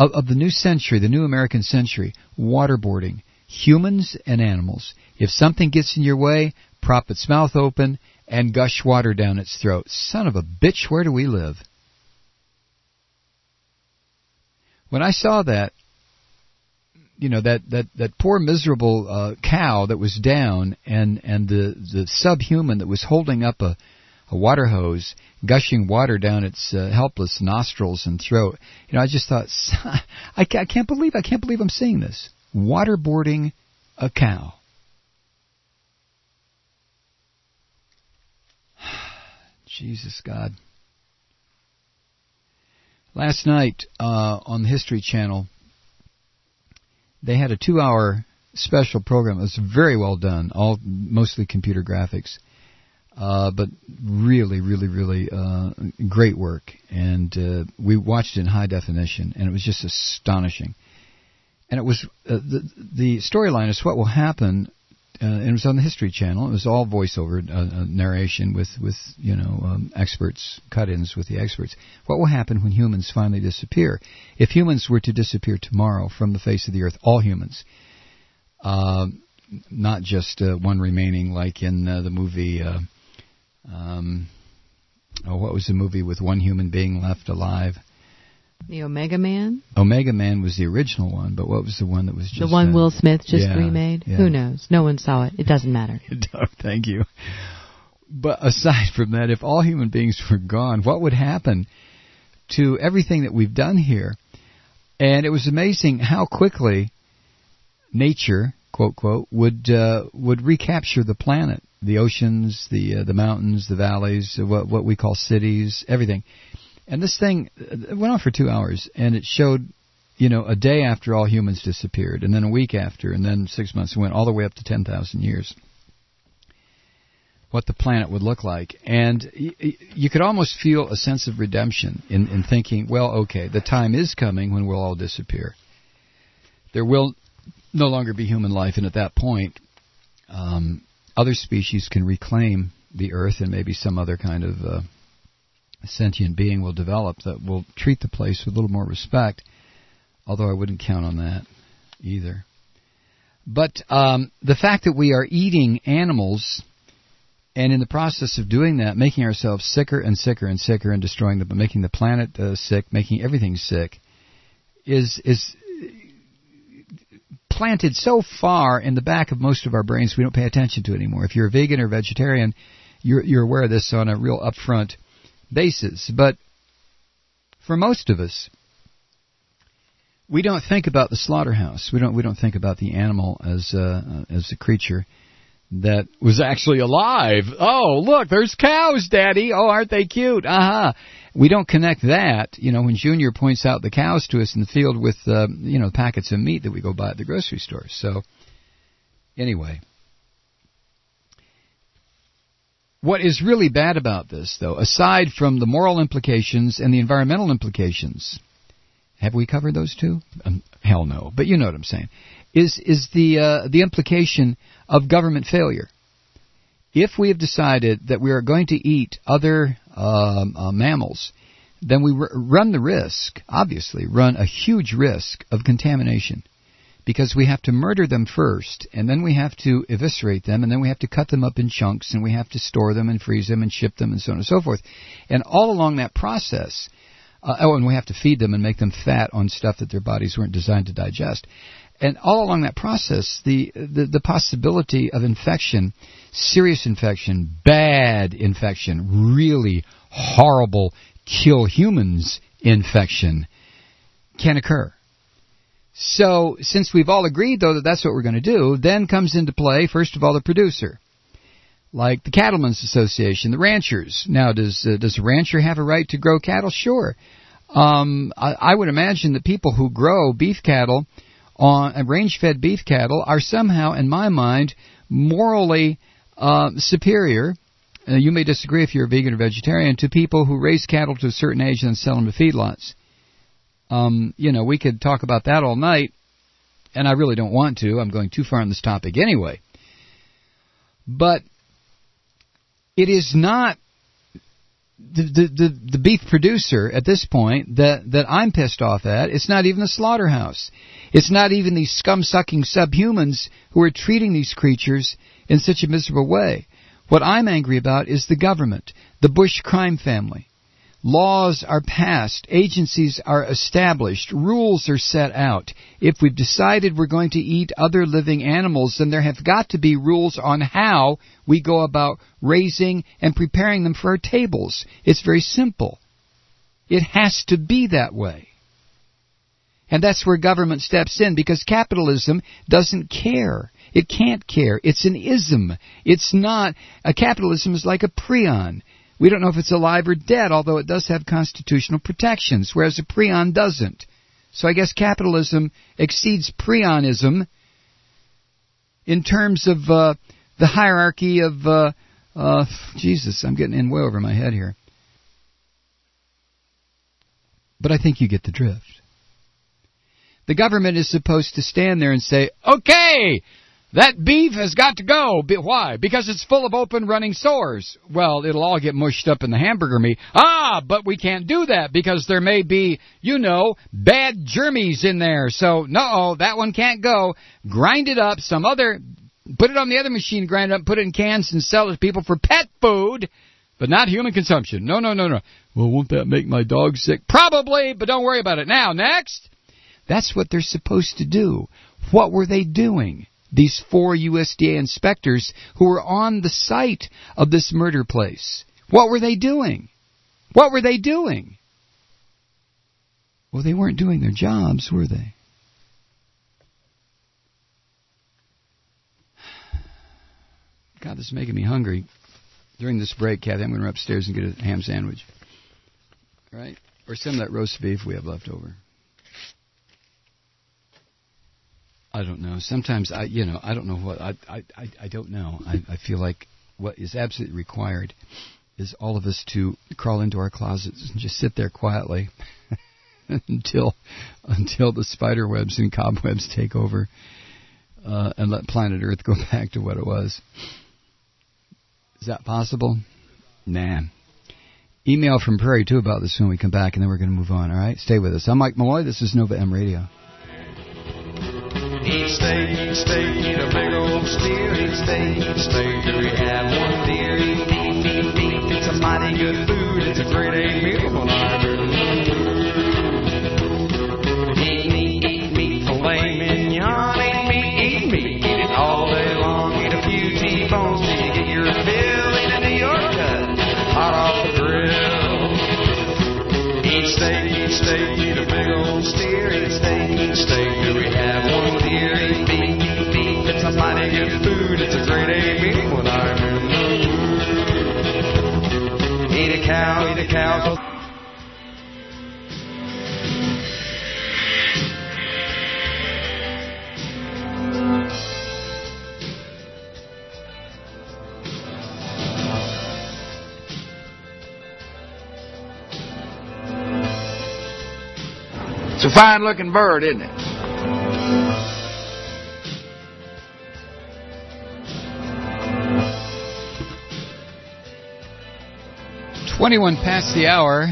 of, of the new century, the new American century, waterboarding, humans and animals. If something gets in your way, prop its mouth open and gush water down its throat. Son of a bitch, where do we live? When I saw that, you know, that, that, that poor miserable uh, cow that was down and, and the, the subhuman that was holding up a, a water hose, gushing water down its uh, helpless nostrils and throat. You know, I just thought, I can't, I can't believe, I can't believe I'm seeing this. Waterboarding a cow. Jesus God. Last night uh, on the History Channel, they had a two-hour special program. It was very well done, all mostly computer graphics, uh, but really, really, really uh, great work. And uh, we watched it in high definition, and it was just astonishing. And it was uh, the the storyline is what will happen. Uh, and it was on the History Channel. It was all voiceover uh, uh, narration with, with you know um, experts, cut-ins with the experts. What will happen when humans finally disappear? If humans were to disappear tomorrow from the face of the earth, all humans, uh, not just uh, one remaining, like in uh, the movie. Uh, um, oh, what was the movie with one human being left alive? The Omega Man? Omega Man was the original one, but what was the one that was just... The one uh, Will Smith just yeah, remade? Yeah. Who knows? No one saw it. It doesn't matter. Thank you. But aside from that, if all human beings were gone, what would happen to everything that we've done here? And it was amazing how quickly nature, quote, quote, would uh, would recapture the planet, the oceans, the uh, the mountains, the valleys, what what we call cities, everything. And this thing it went on for two hours, and it showed, you know, a day after all humans disappeared, and then a week after, and then six months, and went all the way up to ten thousand years, what the planet would look like. And y- you could almost feel a sense of redemption in, in thinking, well, okay, the time is coming when we'll all disappear. There will no longer be human life, and at that point, um, other species can reclaim the Earth, and maybe some other kind of... Uh, A sentient being will develop that will treat the place with a little more respect, although I wouldn't count on that either. But um, the fact that we are eating animals, and in the process of doing that, making ourselves sicker and sicker and sicker and destroying the, making the planet uh, sick, making everything sick, is is planted so far in the back of most of our brains we don't pay attention to it anymore. If you're a vegan or vegetarian, you're, you're aware of this on a real upfront basis. But for most of us, we don't think about the slaughterhouse. We don't we don't think about the animal as uh, as a creature that was actually alive. Oh, look, there's cows, Daddy. Oh, aren't they cute? Uh-huh. We don't connect that. You know, when Junior points out the cows to us in the field with uh, you know packets of meat that we go buy at the grocery store. So anyway. What is really bad about this, though, aside from the moral implications and the environmental implications, have we covered those too? Um, hell no, but you know what I'm saying, is is the uh, the implication of government failure. If we have decided that we are going to eat other um, uh, mammals, then we r- run the risk, obviously, run a huge risk of contamination. Because we have to murder them first, and then we have to eviscerate them, and then we have to cut them up in chunks, and we have to store them and freeze them and ship them and so on and so forth. And all along that process, uh, oh, and we have to feed them and make them fat on stuff that their bodies weren't designed to digest. And all along that process, the, the, the possibility of infection, serious infection, bad infection, really horrible, kill humans infection can occur. So, since we've all agreed, though, that that's what we're going to do, then comes into play, first of all, the producer. Like the Cattlemen's Association, the ranchers. Now, does uh, does a rancher have a right to grow cattle? Sure. Um, I, I would imagine that people who grow beef cattle, on uh, range-fed beef cattle, are somehow, in my mind, morally uh, superior. Uh, you may disagree if you're a vegan or vegetarian, to people who raise cattle to a certain age and then sell them to feedlots. Um, you know, we could talk about that all night, and I really don't want to. I'm going too far on this topic anyway. But it is not the, the, the, the beef producer at this point that, that I'm pissed off at, it's not even the slaughterhouse. It's not even these scum-sucking subhumans who are treating these creatures in such a miserable way. What I'm angry about is the government, the Bush crime family. Laws are passed, agencies are established, rules are set out. If we've decided we're going to eat other living animals, then there have got to be rules on how we go about raising and preparing them for our tables. It's very simple. It has to be that way. And that's where government steps in, because capitalism doesn't care. It can't care. It's an ism. It's not. A capitalism is like a prion. We don't know if it's alive or dead, although it does have constitutional protections, whereas a prion doesn't. So I guess capitalism exceeds prionism in terms of uh, the hierarchy of, uh, uh, Jesus, I'm getting in way over my head here. But I think you get the drift. The government is supposed to stand there and say, okay, that beef has got to go. Why? Because it's full of open running sores. Well, it'll all get mushed up in the hamburger meat. Ah, but we can't do that because there may be, you know, bad germies in there. So, no, that one can't go. Grind it up. Some other, put it on the other machine, grind it up, put it in cans and sell it to people for pet food, but not human consumption. No, no, no, no. Well, won't that make my dog sick? Probably, but don't worry about it. Now, next. That's what they're supposed to do. What were they doing? These four U S D A inspectors who were on the site of this murder place. What were they doing? What were they doing? Well, they weren't doing their jobs, were they? God, this is making me hungry. During this break, Kathy, I'm going to run upstairs and get a ham sandwich. Right? Or some of that roast beef we have left over. I don't know. Sometimes I, you know, I don't know what I, I, I, I don't know. I, I feel like what is absolutely required is all of us to crawl into our closets and just sit there quietly until until the spider webs and cobwebs take over, uh, and let planet Earth go back to what it was. Is that possible? Nah. Email from Prairie two about this when we come back, and then we're going to move on. All right, stay with us. I'm Mike Malloy. This is Nova M Radio. Each state, each state, a big old steer. Each state, each state, we have one deer. Eat beef, eat beef. It's a mighty good food. It's a great egg meal when I do. Eat meat, eat meat, filet mignon. Eat meat, eat meat. Eat it all day long. Eat a few T-bones till you get your fill. Eat a New York cut, hot off the grill. Each state, each state, eat a big old steer. Each state, each state, do we have one deer? Eat beef, eat beef, it's a mighty good food. It's a great egg meal when I'm in the mood. Eat a cow, eat a cow. It's a fine-looking bird, isn't it? Twenty-one past the hour.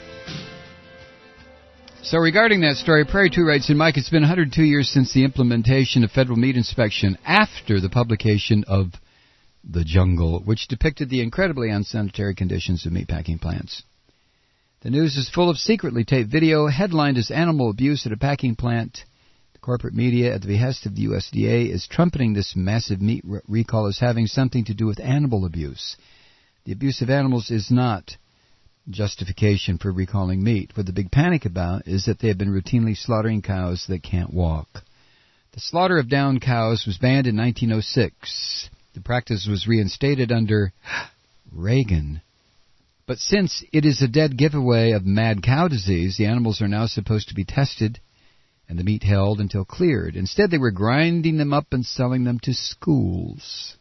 So regarding that story, Prairie two writes in, Mike, it's been one hundred two years since the implementation of federal meat inspection after the publication of The Jungle, which depicted the incredibly unsanitary conditions of meatpacking plants. The news is full of secretly taped video headlined as animal abuse at a packing plant. The corporate media, at the behest of the U S D A, is trumpeting this massive meat re- recall as having something to do with animal abuse. The abuse of animals is not justification for recalling meat. What the big panic about is that they have been routinely slaughtering cows that can't walk. The slaughter of downed cows was banned in nineteen oh six. The practice was reinstated under Reagan. But since it is a dead giveaway of mad cow disease, the animals are now supposed to be tested and the meat held until cleared. Instead, they were grinding them up and selling them to schools.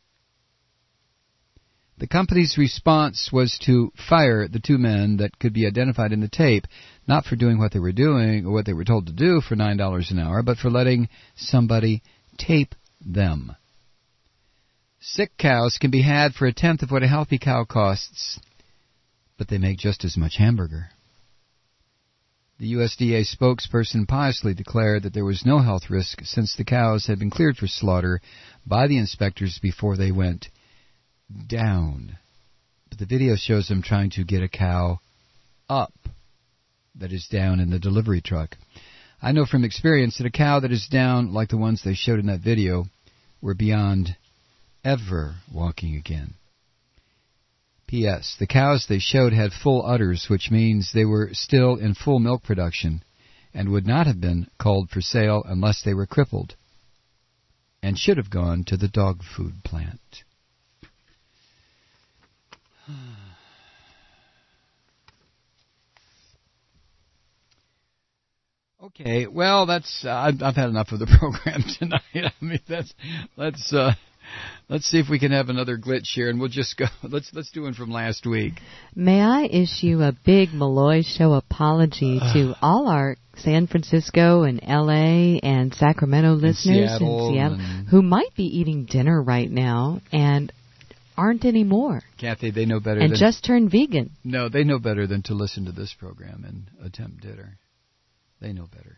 The company's response was to fire the two men that could be identified in the tape, not for doing what they were doing or what they were told to do for nine dollars an hour, but for letting somebody tape them. Sick cows can be had for a tenth of what a healthy cow costs. but they make just as much hamburger. The U S D A spokesperson piously declared that there was no health risk since the cows had been cleared for slaughter by the inspectors before they went down. But the video shows them trying to get a cow up that is down in the delivery truck. I know from experience that a cow that is down like the ones they showed in that video were beyond ever walking again. P S. The cows they showed had full udders, which means they were still in full milk production and would not have been called for sale unless they were crippled and should have gone to the dog food plant. Okay, well, that's uh, I've, I've had enough of the program tonight. I mean, that's let's uh, let's see if we can have another glitch here, and we'll just go. Let's let's do one from last week. May I issue a big Malloy Show apology to all our San Francisco and L A and Sacramento listeners Seattle in Seattle and who might be eating dinner right now and aren't anymore. Kathy, they know better and than just turned vegan. No, they know better than to listen to this program and attempt dinner. They know better.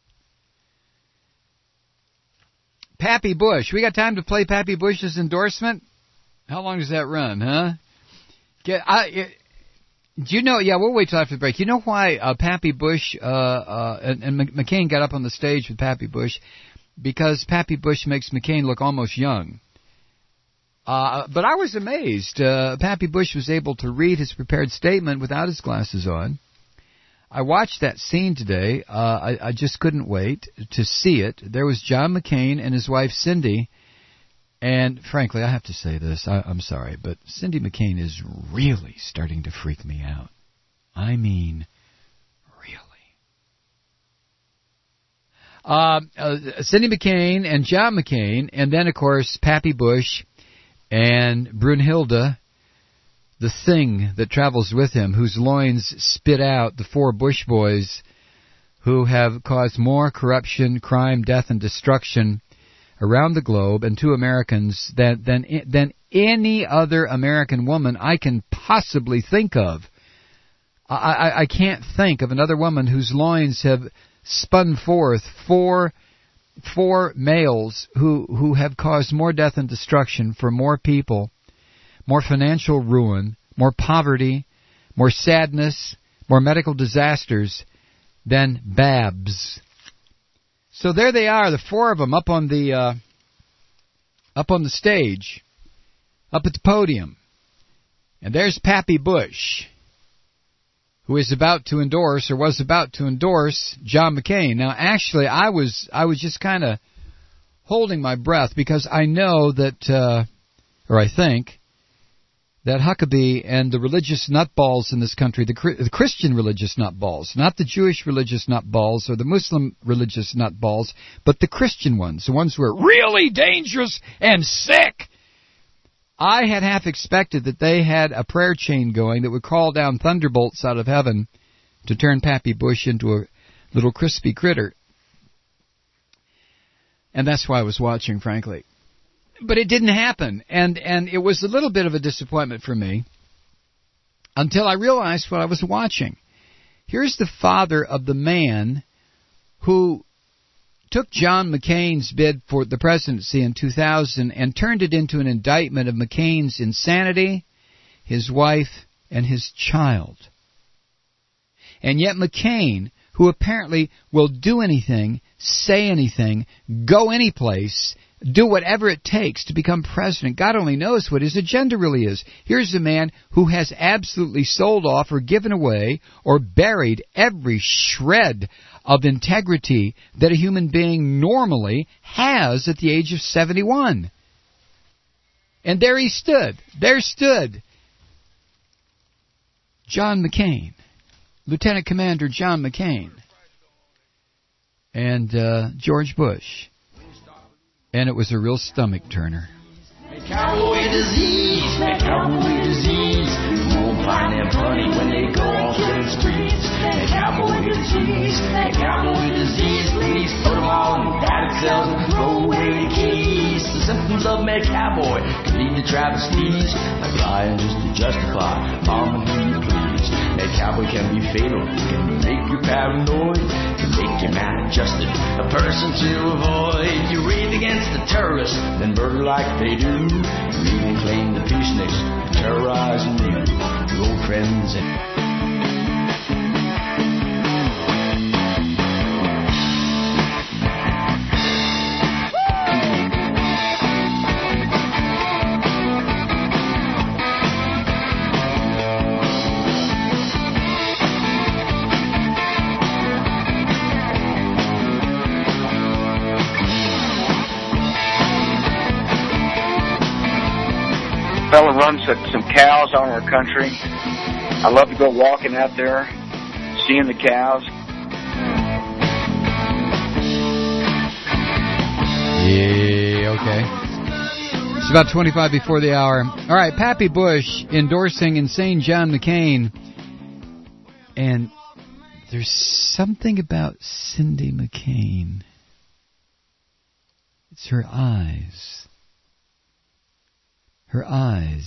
Pappy Bush. We got time to play Pappy Bush's endorsement? How long does that run, huh? Get, I, it, do you know, yeah, we'll wait till after the break. You know why uh, Pappy Bush uh, uh, and, and McCain got up on the stage with Pappy Bush? Because Pappy Bush makes McCain look almost young. Uh, but I was amazed. Uh, Pappy Bush was able to read his prepared statement without his glasses on. I watched that scene today. Uh, I, I just couldn't wait to see it. There was John McCain and his wife Cindy. And frankly, I have to say this. I, I'm sorry, but Cindy McCain is really starting to freak me out. I mean, really. Uh, uh, Cindy McCain and John McCain, and then, of course, Pappy Bush and Brunhilde, the thing that travels with him, whose loins spit out the four Bush boys who have caused more corruption, crime, death, and destruction around the globe, and two Americans than, than, than any other American woman I can possibly think of. I, I, I can't think of another woman whose loins have spun forth four, four males who, who have caused more death and destruction for more people, more financial ruin, more poverty, more sadness, more medical disasters than Babs. So there they are, the four of them up on the uh, up on the stage, up at the podium, and there's Pappy Bush, who is about to endorse or was about to endorse John McCain. Now, actually, I was I was just kind of holding my breath because I know that, uh, or I think, that Huckabee and the religious nutballs in this country, the, the Christian religious nutballs, not the Jewish religious nutballs or the Muslim religious nutballs, but the Christian ones, the ones who are really dangerous and sick. I had half expected that they had a prayer chain going that would call down thunderbolts out of heaven to turn Pappy Bush into a little crispy critter. And that's why I was watching, frankly. But it didn't happen, and, and it was a little bit of a disappointment for me until I realized what I was watching. Here's the father of the man who took John McCain's bid for the presidency in two thousand and turned it into an indictment of McCain's insanity, his wife, and his child. And yet McCain, who apparently will do anything, say anything, go any place, do whatever it takes to become president. God only knows what his agenda really is. Here's a man who has absolutely sold off or given away or buried every shred of integrity that a human being normally has at the age of seventy-one. And there he stood. There stood John McCain, Lieutenant Commander John McCain, and uh, George Bush. And it was a real stomach turner. Cowboy disease, cowboy disease. You won't find them funny when they go on the streets. Cowboy disease. cheese. That cowboy disease, please put them all in paddock cells and throw away the keys. The symptoms of mad cowboy can lead to travesties, like lying just to justify bombing who you please. Mad cowboy can be fatal, can make you paranoid, can make you maladjusted, a person to avoid. You raid against the terrorists, then murder like they do. You even claim the peaceniks terrorizing you, your old friends and fella runs some cows on our country. I love to go walking out there, seeing the cows. Yeah, okay. It's about twenty-five before the hour. All right, Pappy Bush endorsing Insane John McCain. And there's something about Cindy McCain. It's her eyes. Her eyes.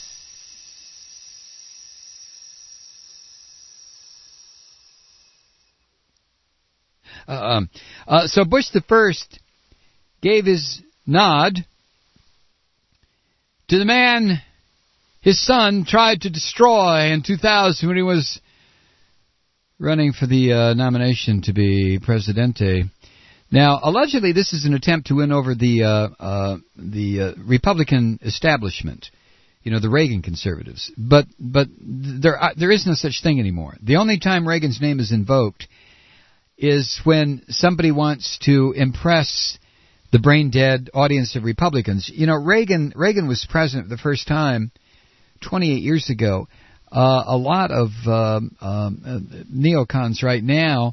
Uh, um, uh, so Bush the First gave his nod to the man his son tried to destroy in two thousand when he was running for the uh, nomination to be Presidente. Now, allegedly, this is an attempt to win over the uh, uh, the uh, Republican establishment, you know, the Reagan conservatives. But but there uh, there is no such thing anymore. The only time Reagan's name is invoked is when somebody wants to impress the brain-dead audience of Republicans. You know, Reagan Reagan was president the first time twenty-eight years ago. Uh, a lot of um, um, uh, neocons right now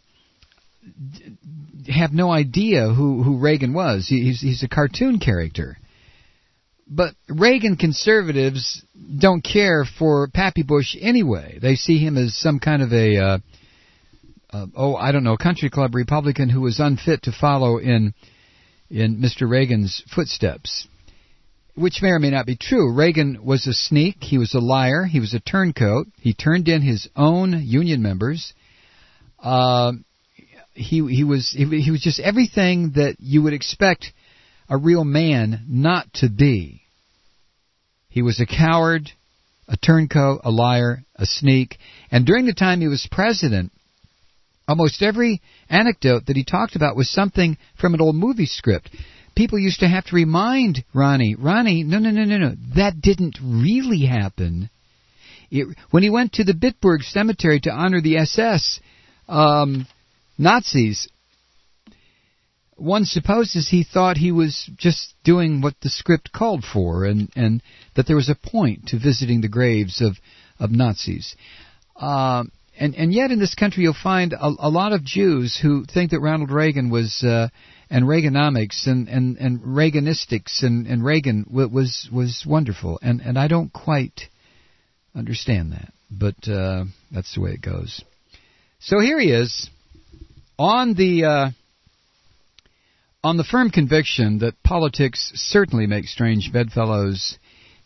have no idea who, who Reagan was. He, he's, he's a cartoon character. But Reagan conservatives don't care for Pappy Bush anyway. They see him as some kind of a, uh, uh, oh, I don't know, country club Republican who was unfit to follow in in Mister Reagan's footsteps, which may or may not be true. Reagan was a sneak. He was a liar. He was a turncoat. He turned in his own union members. Uh, He he was he was just everything that you would expect a real man not to be. He was a coward, a turncoat, a liar, a sneak. And during the time he was president, almost every anecdote that he talked about was something from an old movie script. People used to have to remind Ronnie, Ronnie, no, no, no, no, no, that didn't really happen. It, when he went to the Bitburg Cemetery to honor the S S, um... Nazis, one supposes he thought he was just doing what the script called for, and, and that there was a point to visiting the graves of, of Nazis. Uh, and, and yet in this country you'll find a, a lot of Jews who think that Ronald Reagan was, uh, and Reaganomics and, and, and Reaganistics and, and Reagan was, was wonderful. And, and I don't quite understand that, but uh, that's the way it goes. So here he is. On the uh, on the firm conviction that politics certainly make strange bedfellows,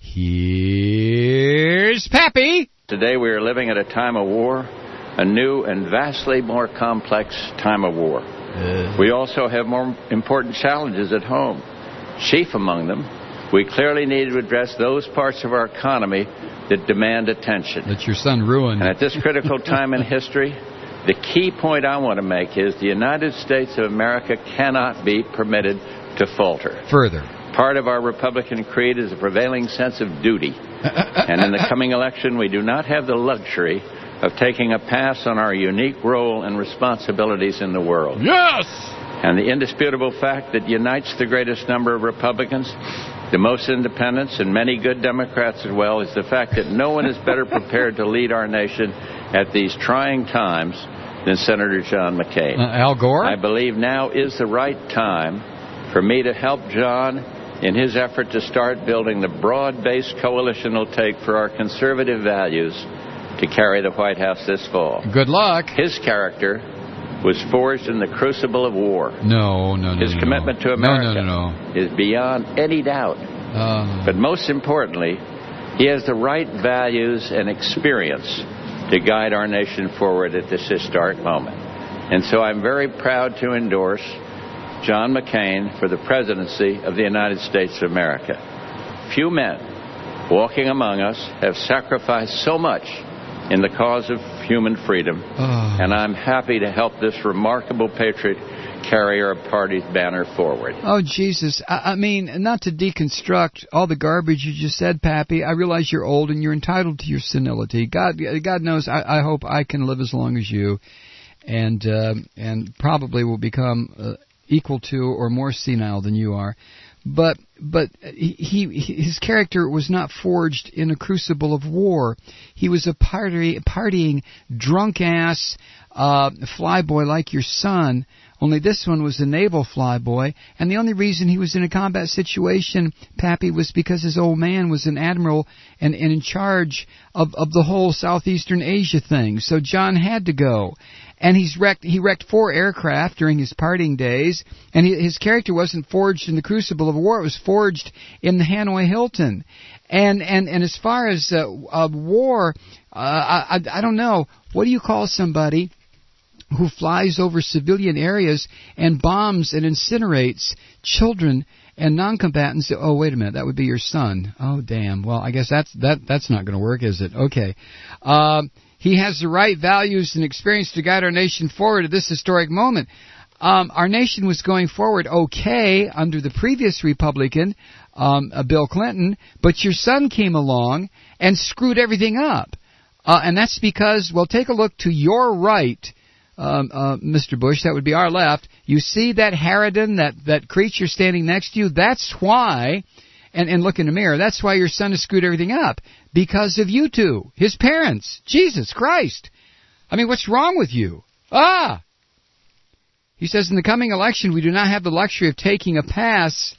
here's Pappy. Today we are living at a time of war, a new and vastly more complex time of war. Uh. We also have more important challenges at home. Chief among them, we clearly need to address those parts of our economy that demand attention. That your son ruined. And at this critical time in history, the key point I want to make is the United States of America cannot be permitted to falter. Further. Part of our Republican creed is a prevailing sense of duty. And in the coming election, we do not have the luxury of taking a pass on our unique role and responsibilities in the world. Yes! And the indisputable fact that unites the greatest number of Republicans, the most independents, and many good Democrats as well, is the fact that no one is better prepared to lead our nation at these trying times than Senator John McCain. Uh, Al Gore? I believe now is the right time for me to help John in his effort to start building the broad-based coalition it'll take for our conservative values to carry the White House this fall. Good luck. His character was forged in the crucible of war. No, no, no. His no, commitment no. to America no, no, no, no. is beyond any doubt. Uh, but most importantly, he has the right values and experience to guide our nation forward at this historic moment. And so I'm very proud to endorse John McCain for the presidency of the United States of America. Few men walking among us have sacrificed so much in the cause of human freedom, oh. and I'm happy to help this remarkable patriot carry our party's banner forward. Oh, Jesus. I, I mean, not to deconstruct all the garbage you just said, Pappy. I realize you're old and you're entitled to your senility. God God knows I, I hope I can live as long as you, and, uh, and probably will become uh, equal to or more senile than you are. But but he, he his character was not forged in a crucible of war. He was a party partying drunk ass uh, flyboy like your son. Only this one was a naval flyboy, and the only reason he was in a combat situation, Pappy, was because his old man was an admiral and, and in charge of, of the whole Southeastern Asia thing. So John had to go. And he's wrecked. He wrecked four aircraft during his partying days, and he, his character wasn't forged in the crucible of war. It was forged in the Hanoi Hilton. And and and as far as uh, uh, war, uh, I, I I don't know. What do you call somebody who flies over civilian areas and bombs and incinerates children and non-combatants? Oh, wait a minute, that would be your son. Oh, damn. Well, I guess that's that that's not going to work, is it? Okay. Um, He has the right values and experience to guide our nation forward at this historic moment. Um, our nation was going forward okay under the previous Republican, um, uh, Bill Clinton, but your son came along and screwed everything up. Uh, and that's because, well, take a look to your right, um, uh, Mister Bush, that would be our left. You see that harridan, that, that creature standing next to you? That's why... And, and look in the mirror. That's why your son has screwed everything up. Because of you two. His parents. Jesus Christ. I mean, what's wrong with you? Ah! He says, in the coming election, we do not have the luxury of taking a pass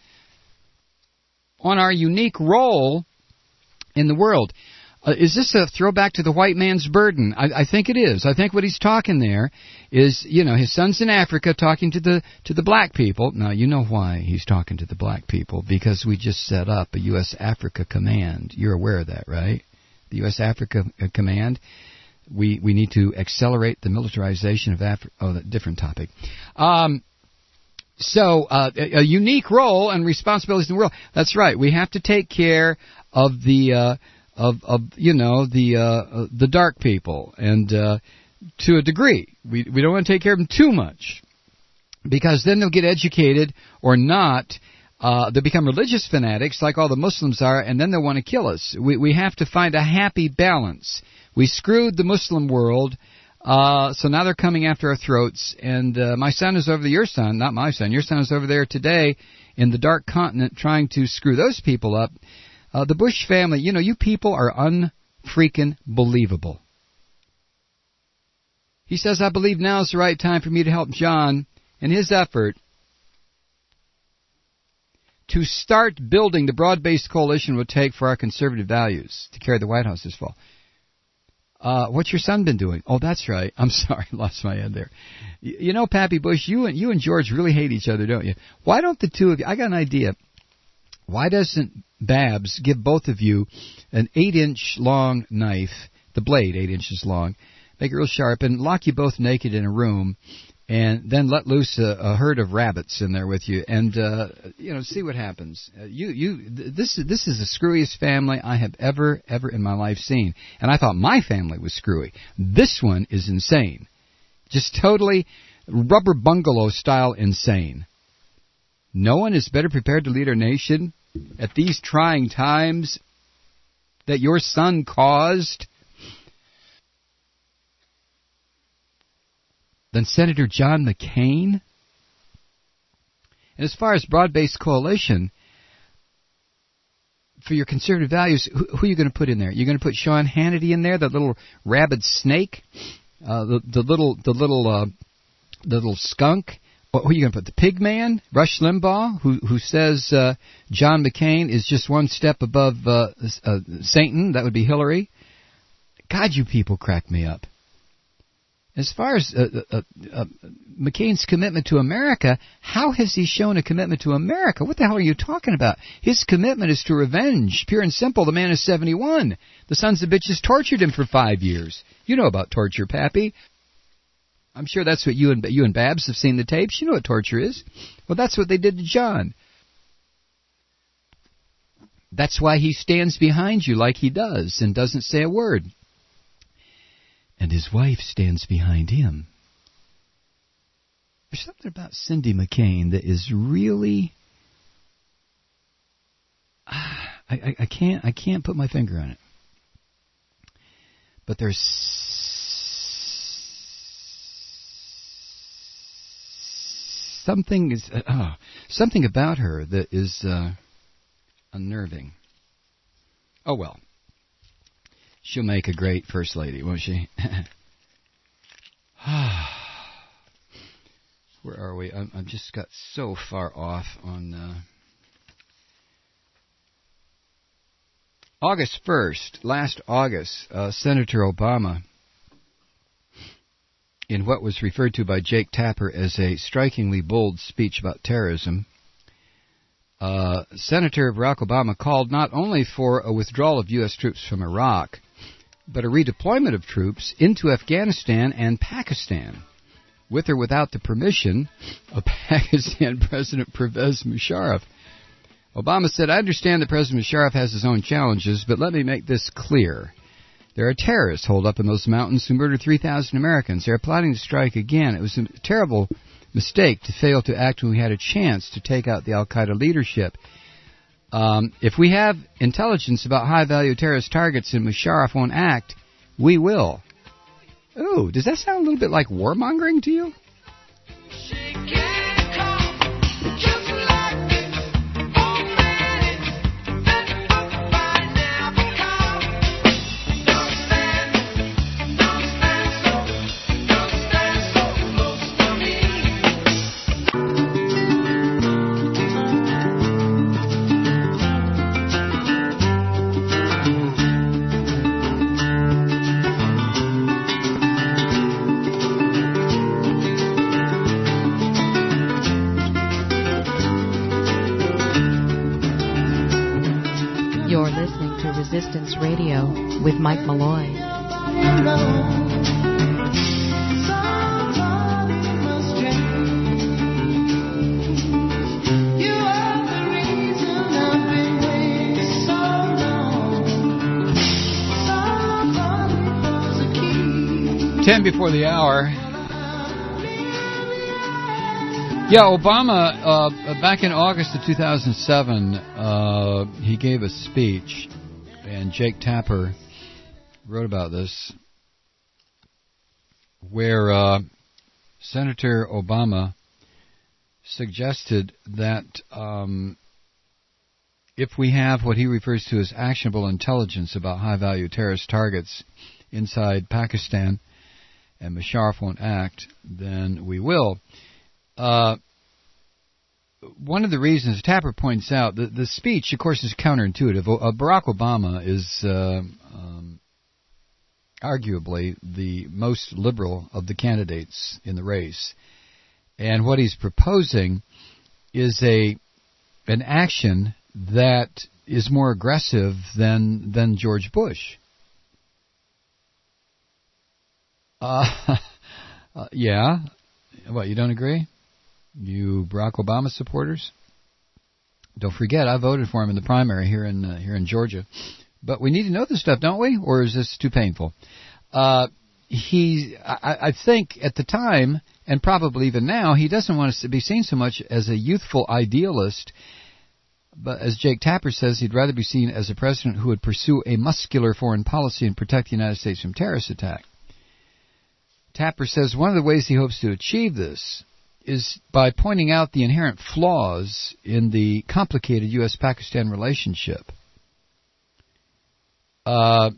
on our unique role in the world. Uh, is this a throwback to the white man's burden? I, I think it is. I think what he's talking there is, you know, his son's in Africa talking to the to the black people. Now, you know why he's talking to the black people, because we just set up a U S Africa Command. You're aware of that, right? The U S Africa Command. We we need to accelerate the militarization of Africa. Oh, that different topic. Um, so, uh, a, a unique role and responsibilities in the world. That's right. We have to take care of the... Uh, Of, of you know the uh, the dark people, and uh, to a degree, we we don't want to take care of them too much, because then they'll get educated or not. Uh, they'll become religious fanatics like all the Muslims are, and then they'll want to kill us. We we have to find a happy balance. We screwed the Muslim world, uh, so now they're coming after our throats. And uh, my son is over there. Your son, not my son. Your son is over there today in the dark continent trying to screw those people up. Uh, the Bush family, you know, you people are unfreaking believable. He says, I believe now is the right time for me to help John in his effort to start building the broad-based coalition it would take for our conservative values to carry the White House this fall. Uh, what's your son been doing? Oh, that's right. I'm sorry, lost my head there. You, you know, Pappy Bush, you and you and George really hate each other, don't you? Why don't the two of you? I got an idea. Why doesn't Babs give both of you an eight-inch long knife, the blade eight inches long, make it real sharp, and lock you both naked in a room, and then let loose a, a herd of rabbits in there with you, and uh, you know, see what happens. Uh, you, you, th- this is this is the screwiest family I have ever, ever in my life seen, and I thought my family was screwy. This one is insane, just totally rubber bungalow style insane. No one is better prepared to lead our nation at these trying times that your son caused than Senator John McCain. And as far as broad-based coalition, for your conservative values, who, who are you going to put in there? You're going to put Sean Hannity in there, the little rabid snake, uh, the, the little, the little, uh, the little skunk. Who are you going to put? The pig man, Rush Limbaugh, who who says uh, John McCain is just one step above uh, uh, Satan. That would be Hillary. God, you people crack me up. As far as uh, uh, uh, McCain's commitment to America, how has he shown a commitment to America? What the hell are you talking about? His commitment is to revenge, pure and simple. The man is seventy-one. The sons of bitches tortured him for five years. You know about torture, Pappy. I'm sure that's what you and you and Babs have seen the tapes. You know what torture is. Well, that's what they did to John. That's why he stands behind you like he does and doesn't say a word. And his wife stands behind him. There's something about Cindy McCain that is really... I, I, I can't I can't put my finger on it. But there's something is uh, oh, something about her that is uh, unnerving. Oh well. She'll make a great first lady, won't she? Where are we? I'm, I've just got so far off on... Uh... August first, last August, uh, Senator Obama, in what was referred to by Jake Tapper as a strikingly bold speech about terrorism, uh, Senator Barack Obama called not only for a withdrawal of U S troops from Iraq, but a redeployment of troops into Afghanistan and Pakistan, with or without the permission of Pakistan President Pervez Musharraf. Obama said, I understand that President Musharraf has his own challenges, but let me make this clear. There are terrorists holed up in those mountains who murdered three thousand Americans. They are plotting to strike again. It was a terrible mistake to fail to act when we had a chance to take out the al-Qaeda leadership. Um, if we have intelligence about high-value terrorist targets and Musharraf won't act, we will. Ooh, does that sound a little bit like warmongering to you? Resistance Radio with Mike Malloy. Ten before the hour. Yeah, Obama, uh, back in August of two thousand seven, uh, he gave a speech. And Jake Tapper wrote about this, where uh, Senator Obama suggested that um, if we have what he refers to as actionable intelligence about high-value terrorist targets inside Pakistan and Musharraf won't act, then we will. Uh, One of the reasons, Tapper points out, that the speech, of course, is counterintuitive. Uh, Barack Obama is uh, um, arguably the most liberal of the candidates in the race. And what he's proposing is a an action that is more aggressive than than George Bush. Uh, uh, yeah. What, you don't agree? You Barack Obama supporters? Don't forget, I voted for him in the primary here in uh, here in Georgia. But we need to know this stuff, don't we? Or is this too painful? Uh, he, I, I think at the time, and probably even now, he doesn't want us to be seen so much as a youthful idealist. But as Jake Tapper says, he'd rather be seen as a president who would pursue a muscular foreign policy and protect the United States from terrorist attack. Tapper says one of the ways he hopes to achieve this is by pointing out the inherent flaws in the complicated U S Pakistan relationship. Uh,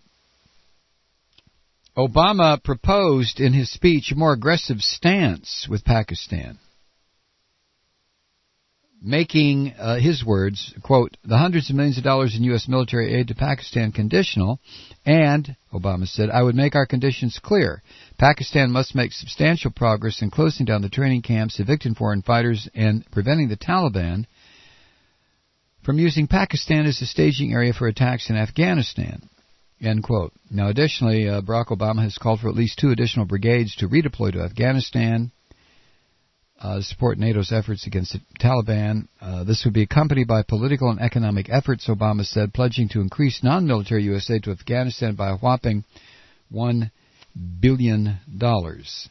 Obama proposed in his speech a more aggressive stance with Pakistan. making, uh, his words, quote, the hundreds of millions of dollars in U S military aid to Pakistan conditional, and, Obama said, I would make our conditions clear. Pakistan must make substantial progress in closing down the training camps, evicting foreign fighters, and preventing the Taliban from using Pakistan as a staging area for attacks in Afghanistan. End quote. Now, additionally, uh, Barack Obama has called for at least two additional brigades to redeploy to Afghanistan uh, to support NATO's efforts against the Taliban. Uh, this would be accompanied by political and economic efforts, Obama said, pledging to increase non-military U S aid to Afghanistan by a whopping one billion dollars.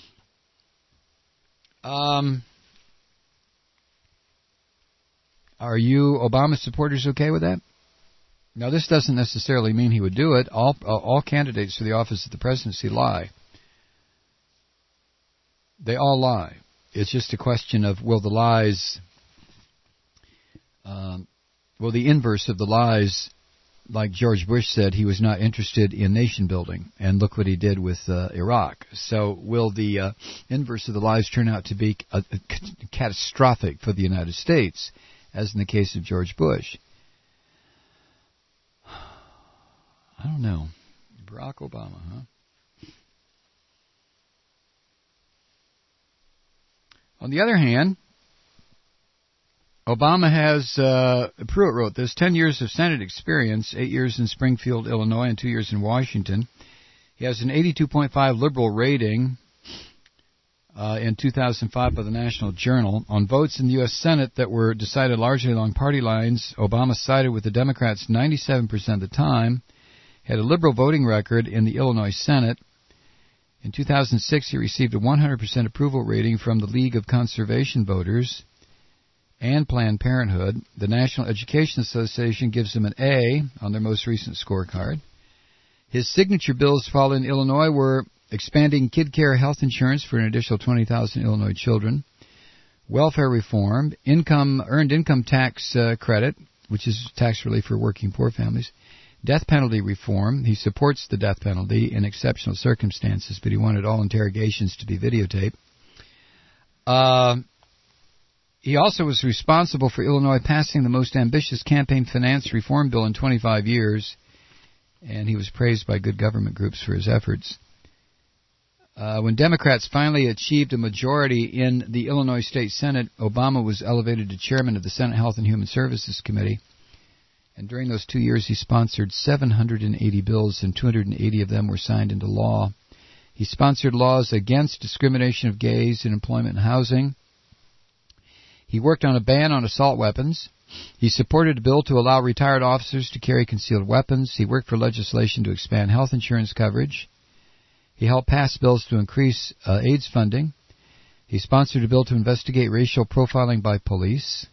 Um, are you Obama supporters okay with that? Now, this doesn't necessarily mean he would do it. All uh, all candidates for the office of the presidency lie. They all lie. It's just a question of will the lies, um, will the inverse of the lies, like George Bush said, he was not interested in nation building, and look what he did with uh, Iraq. So will the uh, inverse of the lies turn out to be a, a c- catastrophic for the United States, as in the case of George Bush? I don't know. Barack Obama, huh? On the other hand, Obama has, uh, Pruitt wrote this, ten years of Senate experience, eight years in Springfield, Illinois, and two years in Washington. He has an eighty-two point five liberal rating uh, in two thousand five by the National Journal. On votes in the U S Senate that were decided largely along party lines, Obama sided with the Democrats ninety-seven percent of the time, had a liberal voting record in the Illinois Senate. In two thousand six, he received a one hundred percent approval rating from the League of Conservation Voters and Planned Parenthood. The National Education Association gives him an A on their most recent scorecard. His signature bills fall in Illinois were expanding kid care health insurance for an additional twenty thousand Illinois children, welfare reform, income earned income tax uh, credit, which is tax relief for working poor families, death penalty reform. He supports the death penalty in exceptional circumstances, but he wanted all interrogations to be videotaped. Uh, he also was responsible for Illinois passing the most ambitious campaign finance reform bill in twenty-five years, and he was praised by good government groups for his efforts. Uh, when Democrats finally achieved a majority in the Illinois State Senate, Obama was elevated to chairman of the Senate Health and Human Services Committee. And during those two years, he sponsored seven hundred eighty bills, and two hundred eighty of them were signed into law. He sponsored laws against discrimination of gays in employment and housing. He worked on a ban on assault weapons. He supported a bill to allow retired officers to carry concealed weapons. He worked for legislation to expand health insurance coverage. He helped pass bills to increase uh, AIDS funding. He sponsored a bill to investigate racial profiling by police.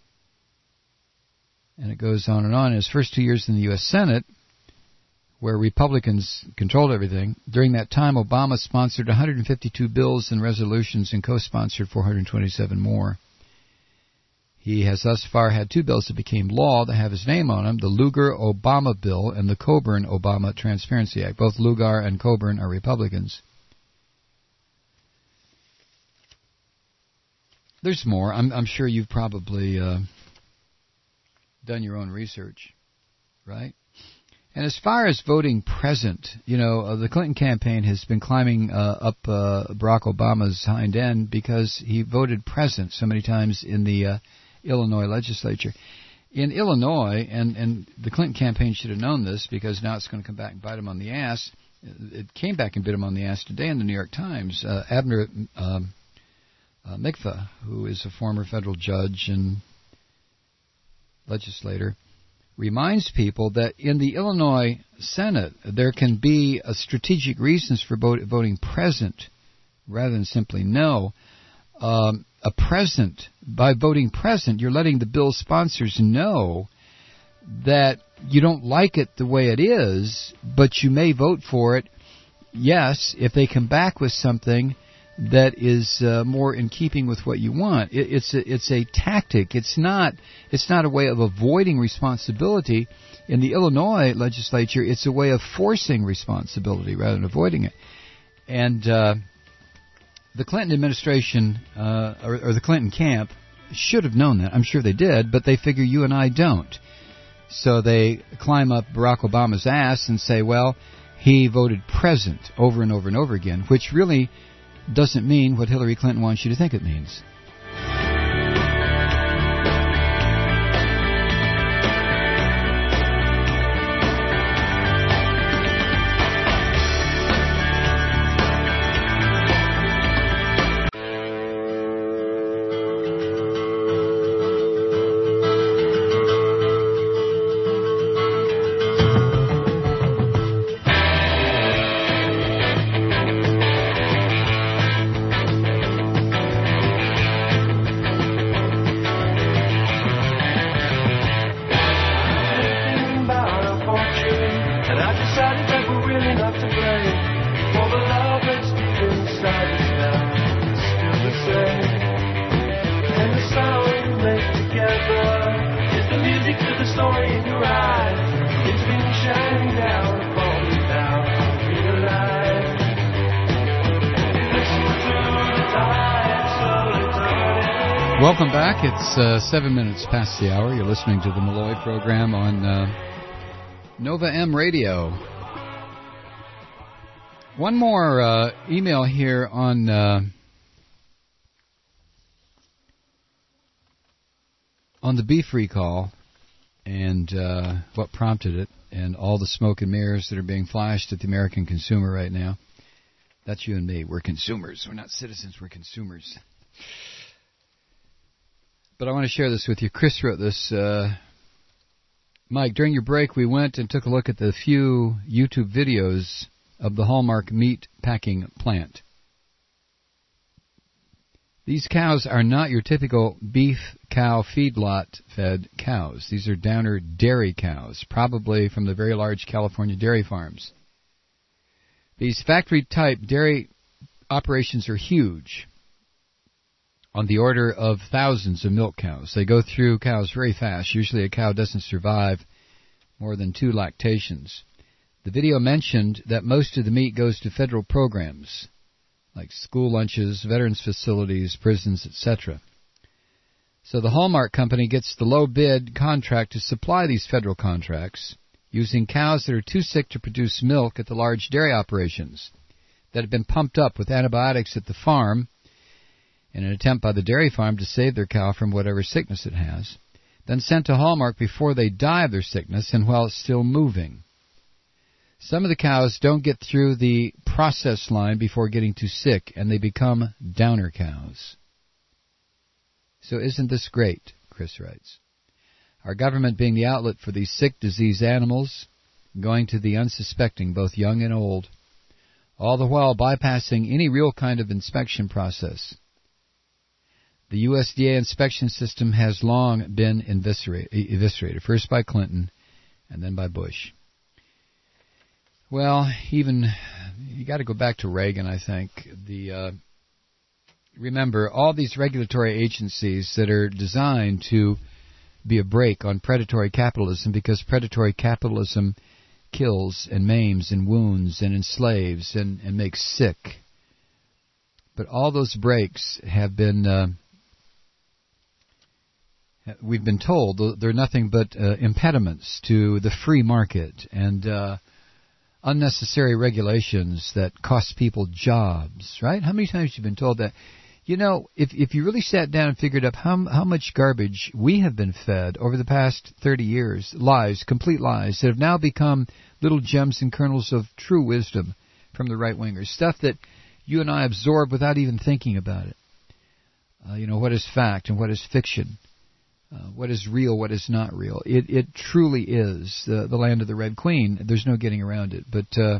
And it goes on and on. In his first two years in the U S Senate, where Republicans controlled everything, during that time, Obama sponsored one hundred fifty-two bills and resolutions and co-sponsored four hundred twenty-seven more. He has thus far had two bills that became law that have his name on them, the Lugar-Obama Bill and the Coburn-Obama Transparency Act. Both Lugar and Coburn are Republicans. There's more. I'm, I'm sure you've probably uh, done your own research, right? And as far as voting present, you know, uh, the Clinton campaign has been climbing uh, up uh, Barack Obama's hind end because he voted present so many times in the uh, Illinois legislature. In Illinois, and, and the Clinton campaign should have known this because now it's going to come back and bite him on the ass. It came back and bit him on the ass today in the New York Times. Uh, Abner um, uh, Mikva, who is a former federal judge and legislator, reminds people that in the Illinois Senate there can be a strategic reasons for vote, voting present rather than simply no. Um, a present, by voting present, you're letting the bill sponsors know that you don't like it the way it is, but you may vote for it, yes, if they come back with something that is uh, more in keeping with what you want. It, it's a, it's a tactic. It's not it's not a way of avoiding responsibility. In the Illinois legislature, it's a way of forcing responsibility rather than avoiding it. And uh, the Clinton administration, uh, or, or the Clinton camp, should have known that. I'm sure they did, but they figure you and I don't. So they climb up Barack Obama's ass and say, well, he voted present over and over and over again, which really doesn't mean what Hillary Clinton wants you to think it means. Welcome back. It's uh, seven minutes past the hour. You're listening to the Malloy program on uh, Nova M Radio. One more uh, email here on uh, on the beef recall and uh, what prompted it, and all the smoke and mirrors that are being flashed at the American consumer right now. That's you and me. We're consumers. We're not citizens. We're consumers. But I want to share this with you. Chris wrote this. Uh, Mike, during your break, we went and took a look at the few YouTube videos of the Hallmark meat packing plant. These cows are not your typical beef cow feedlot-fed cows. These are downer dairy cows, probably from the very large California dairy farms. These factory-type dairy operations are huge, on the order of thousands of milk cows. They go through cows very fast. Usually a cow doesn't survive more than two lactations. The video mentioned that most of the meat goes to federal programs, like school lunches, veterans facilities, prisons, et cetera. So the Hallmark Company gets the low bid contract to supply these federal contracts using cows that are too sick to produce milk at the large dairy operations that have been pumped up with antibiotics at the farm in an attempt by the dairy farm to save their cow from whatever sickness it has, then sent to Hallmark before they die of their sickness and while it's still moving. Some of the cows don't get through the process line before getting too sick, and they become downer cows. So isn't this great, Chris writes. Our government being the outlet for these sick, diseased animals, going to the unsuspecting, both young and old, all the while bypassing any real kind of inspection process. The U S D A inspection system has long been eviscerated, first by Clinton and then by Bush. Well, even, you got to go back to Reagan, I think. The uh, remember, all these regulatory agencies that are designed to be a brake on predatory capitalism, because predatory capitalism kills and maims and wounds and enslaves and, and makes sick. But all those brakes have been... Uh, We've been told they're nothing but uh, impediments to the free market and uh, unnecessary regulations that cost people jobs, right? How many times have you been told that? You know, if if you really sat down and figured up how how much garbage we have been fed over the past thirty years, lies, complete lies, that have now become little gems and kernels of true wisdom from the right-wingers, stuff that you and I absorb without even thinking about it. Uh, you know, what is fact and what is fiction? Uh, what is real, what is not real. It it truly is the, the land of the Red Queen. There's no getting around it. But uh,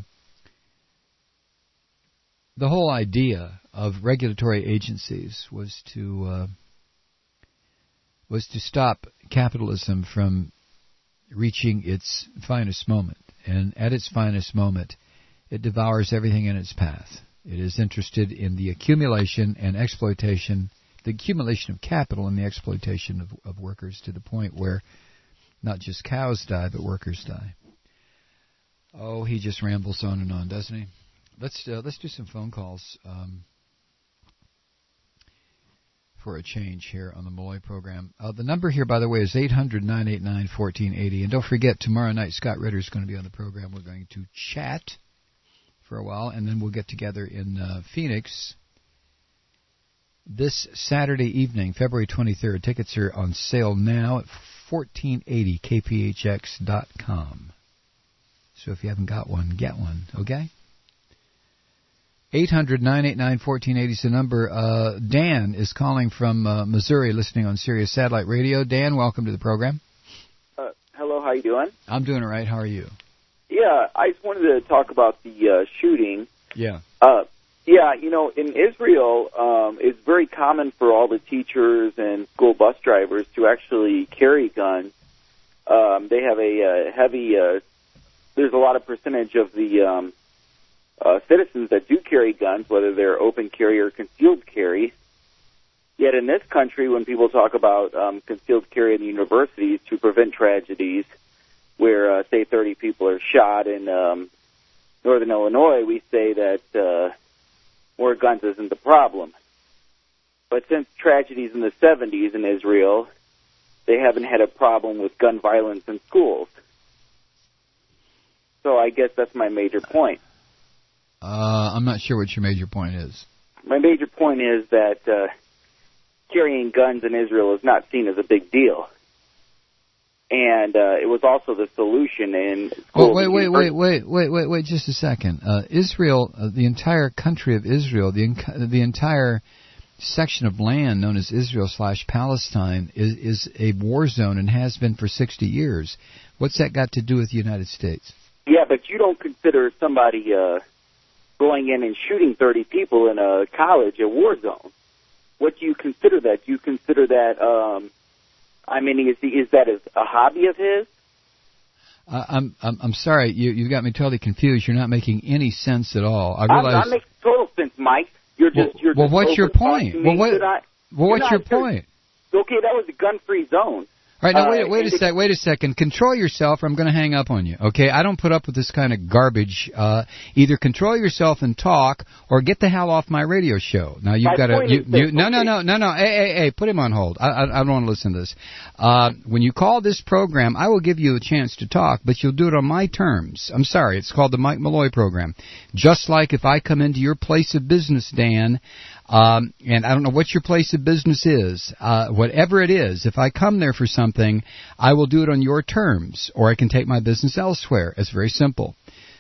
the whole idea of regulatory agencies was to uh, was to stop capitalism from reaching its finest moment. And at its finest moment, it devours everything in its path. It is interested in the accumulation and exploitation the accumulation of capital and the exploitation of, of workers to the point where not just cows die, but workers die. Oh, he just rambles on and on, doesn't he? Let's uh, let's do some phone calls. Um, for a change here on the Malloy program. Uh, the number here, by the way, is eight hundred, nine eight nine, one four eight zero. And don't forget, tomorrow night, Scott Ritter is going to be on the program. We're going to chat for a while, and then we'll get together in uh, Phoenix this Saturday evening, February twenty-third. Tickets are on sale now at fourteen eighty k p h x dot com. So if you haven't got one, get one, okay? eight hundred, nine eight nine, one four eight zero is the number. Uh, Dan is calling from uh, Missouri, listening on Sirius Satellite Radio. Dan, welcome to the program. Uh, hello, how you doing? I'm doing all right. How are you? Yeah, I just wanted to talk about the uh, shooting. Yeah. Uh, yeah, you know, in Israel, um, it's very common for all the teachers and school bus drivers to actually carry guns. Um, they have a uh, heavy, uh, there's a lot of percentage of the um, uh, citizens that do carry guns, whether they're open carry or concealed carry. Yet in this country, when people talk about um, concealed carry in the universities to prevent tragedies, where, uh, say, thirty people are shot in um, northern Illinois, we say that uh, more guns isn't the problem. But since tragedies in the seventies in Israel, they haven't had a problem with gun violence in schools. So I guess that's my major point. Uh, I'm not sure what your major point is. My major point is that uh, carrying guns in Israel is not seen as a big deal. And uh, it was also the solution in schools. Oh, wait, wait, wait, wait, wait, wait, wait, just a second. Uh, Israel, uh, the entire country of Israel, the inc- the entire section of land known as Israel slash Palestine is, is a war zone and has been for sixty years. What's that got to do with the United States? Yeah, but you don't consider somebody uh, going in and shooting thirty people in a college a war zone. What do you consider that? Do you consider that... Um, I mean, is, the, is that a, a hobby of his? Uh, I'm, I'm I'm sorry, you you got me totally confused. You're not making any sense at all. I realize. I'm, that makes total sense, Mike. You're just well, you're well just what's your point? Well, what, not, well, what's not, your point? Okay, that was a gun-free zone. All right, now, wait, uh, wait a sec, wait a second. Control yourself or I'm going to hang up on you, okay? I don't put up with this kind of garbage. Uh, either control yourself and talk or get the hell off my radio show. Now, you've got to... You, you, no, no, no, no, no. Hey, hey, hey, put him on hold. I, I, I don't want to listen to this. Uh, when you call this program, I will give you a chance to talk, but you'll do it on my terms. I'm sorry, it's called the Mike Malloy program. Just like if I come into your place of business, Dan... Um, and I don't know what your place of business is. Uh, whatever it is, if I come there for something, I will do it on your terms, or I can take my business elsewhere. It's very simple.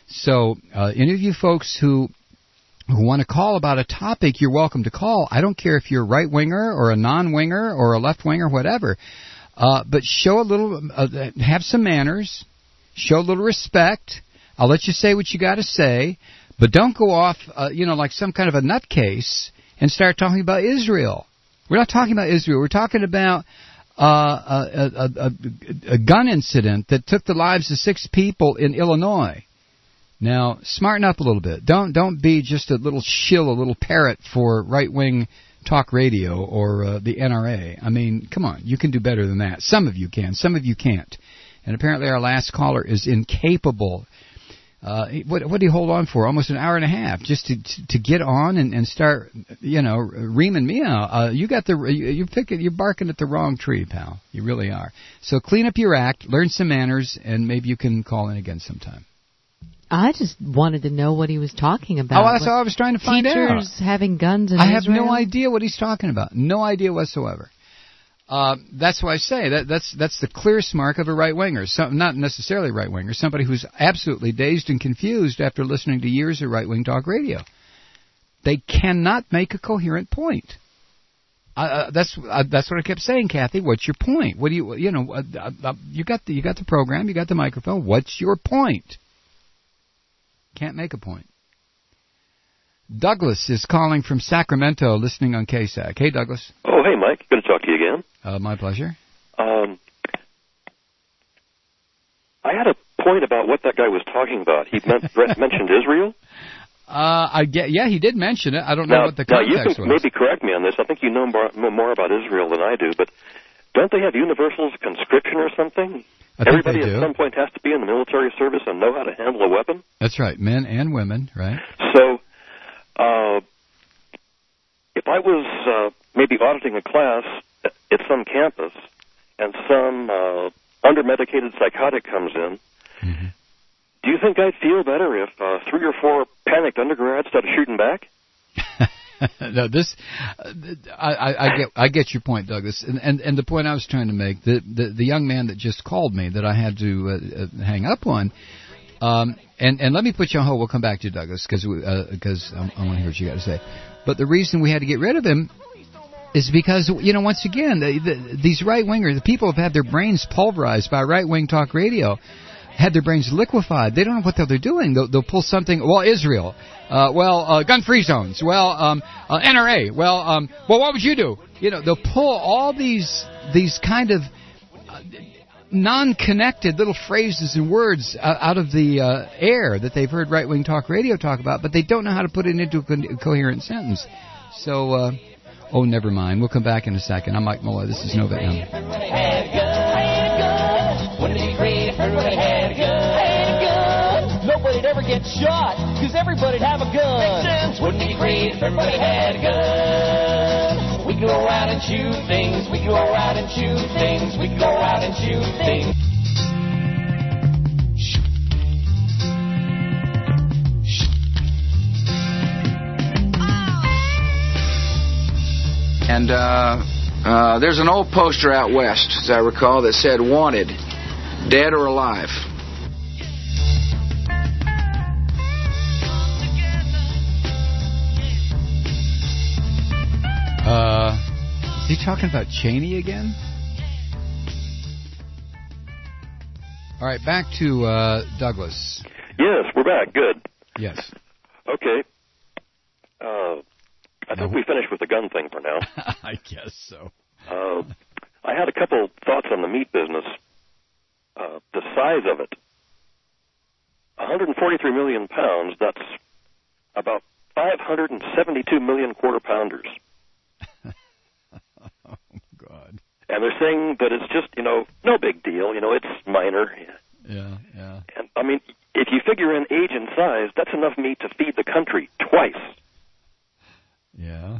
So uh, any of you folks who who want to call about a topic, you're welcome to call. I don't care if you're a right-winger or a non-winger or a left-winger, whatever. Uh, but show a little, uh, have some manners, show a little respect. I'll let you say what you got to say, but don't go off, uh, you know, like some kind of a nutcase and start talking about Israel. We're not talking about Israel. We're talking about uh, a, a, a, a gun incident that took the lives of six people in Illinois. Now, smarten up a little bit. Don't don't be just a little shill, a little parrot for right-wing talk radio or uh, the N R A. I mean, come on. You can do better than that. Some of you can. Some of you can't. And apparently our last caller is incapable. Uh, what, what do you hold on for? Almost an hour and a half just to to, to get on and, and start, you know, reaming me out. Uh, you got the you, you're picking, you're barking at the wrong tree, pal. You really are. So clean up your act, learn some manners, and maybe you can call in again sometime. I just wanted to know what he was talking about. Oh, that's all I was trying to find Teachers out. Teachers having guns in I have Israel? no idea what he's talking about. No idea whatsoever. Uh, that's why I say that that's that's the clearest mark of a right-winger. Some, not necessarily a right-winger, somebody who's absolutely dazed and confused after listening to years of right-wing talk radio. They cannot make a coherent point. Uh, that's uh, that's what I kept saying, Kathy. What's your point? What do you you know? Uh, uh, you got the you got the program, you got the microphone. What's your point? Can't make a point. Douglas is calling from Sacramento, listening on K S A C. Hey, Douglas. Oh, hey, Mike. Good to talk to you again. Uh, my pleasure. Um, I had a point about what that guy was talking about. He meant, mentioned Israel. Uh, I get, yeah, he did mention it. I don't know now, what the context now you can was. Maybe correct me on this. I think you know more, more about Israel than I do, but don't they have universal conscription or something? I think Everybody they do. at some point has to be in the military service and know how to handle a weapon? That's right, men and women, right? So, uh, if I was uh, maybe auditing a class at some campus, and some uh, under-medicated psychotic comes in, mm-hmm. do you think I'd feel better if uh, three or four panicked undergrads started shooting back? No, this uh, I, I, I get I get your point, Douglas, and, and and the point I was trying to make, the the, the young man that just called me that I had to uh, uh, hang up on, um, and and let me put you on hold. We'll come back to you, Douglas, because because uh, I, I want to hear what you got to say. But the reason we had to get rid of him is because, you know, once again, the, the, these right wingers, the people have had their brains pulverized by right wing talk radio. Had their brains liquefied. They don't know what they're doing. They'll, they'll pull something. Well, Israel. Uh, well, uh, gun-free zones. Well, um, uh, N R A. Well, um, well, what would you do? You know, they'll pull all these these kind of uh, non-connected little phrases and words uh, out of the uh, air that they've heard right-wing talk radio talk about, but they don't know how to put it into a co- coherent sentence. So, uh, oh, never mind. We'll come back in a second. I'm Mike Malloy. This is Nova M. Wouldn't it be great if everybody had a gun? Had a gun. Nobody'd ever get shot, because everybody'd have a gun. Makes sense. Wouldn't it be great if everybody had a gun? We could go out and shoot things. We could go out and shoot things. We could go out and shoot things. And uh, uh, there's an old poster out west, as I recall, that said, "Wanted, dead or alive." Uh, is he talking about Cheney again? All right, back to uh, Douglas. Yes, we're back. Good. Yes. Okay. Uh, I think we finished with the gun thing for now. I guess so. Uh, I had a couple thoughts on the meat business. Uh, the size of it. one hundred forty-three million pounds, that's about five hundred seventy-two million quarter pounders. Oh, God. And they're saying that it's just, you know, no big deal. You know, it's minor. Yeah, yeah. And, I mean, if you figure in age and size, that's enough meat to feed the country twice. Yeah.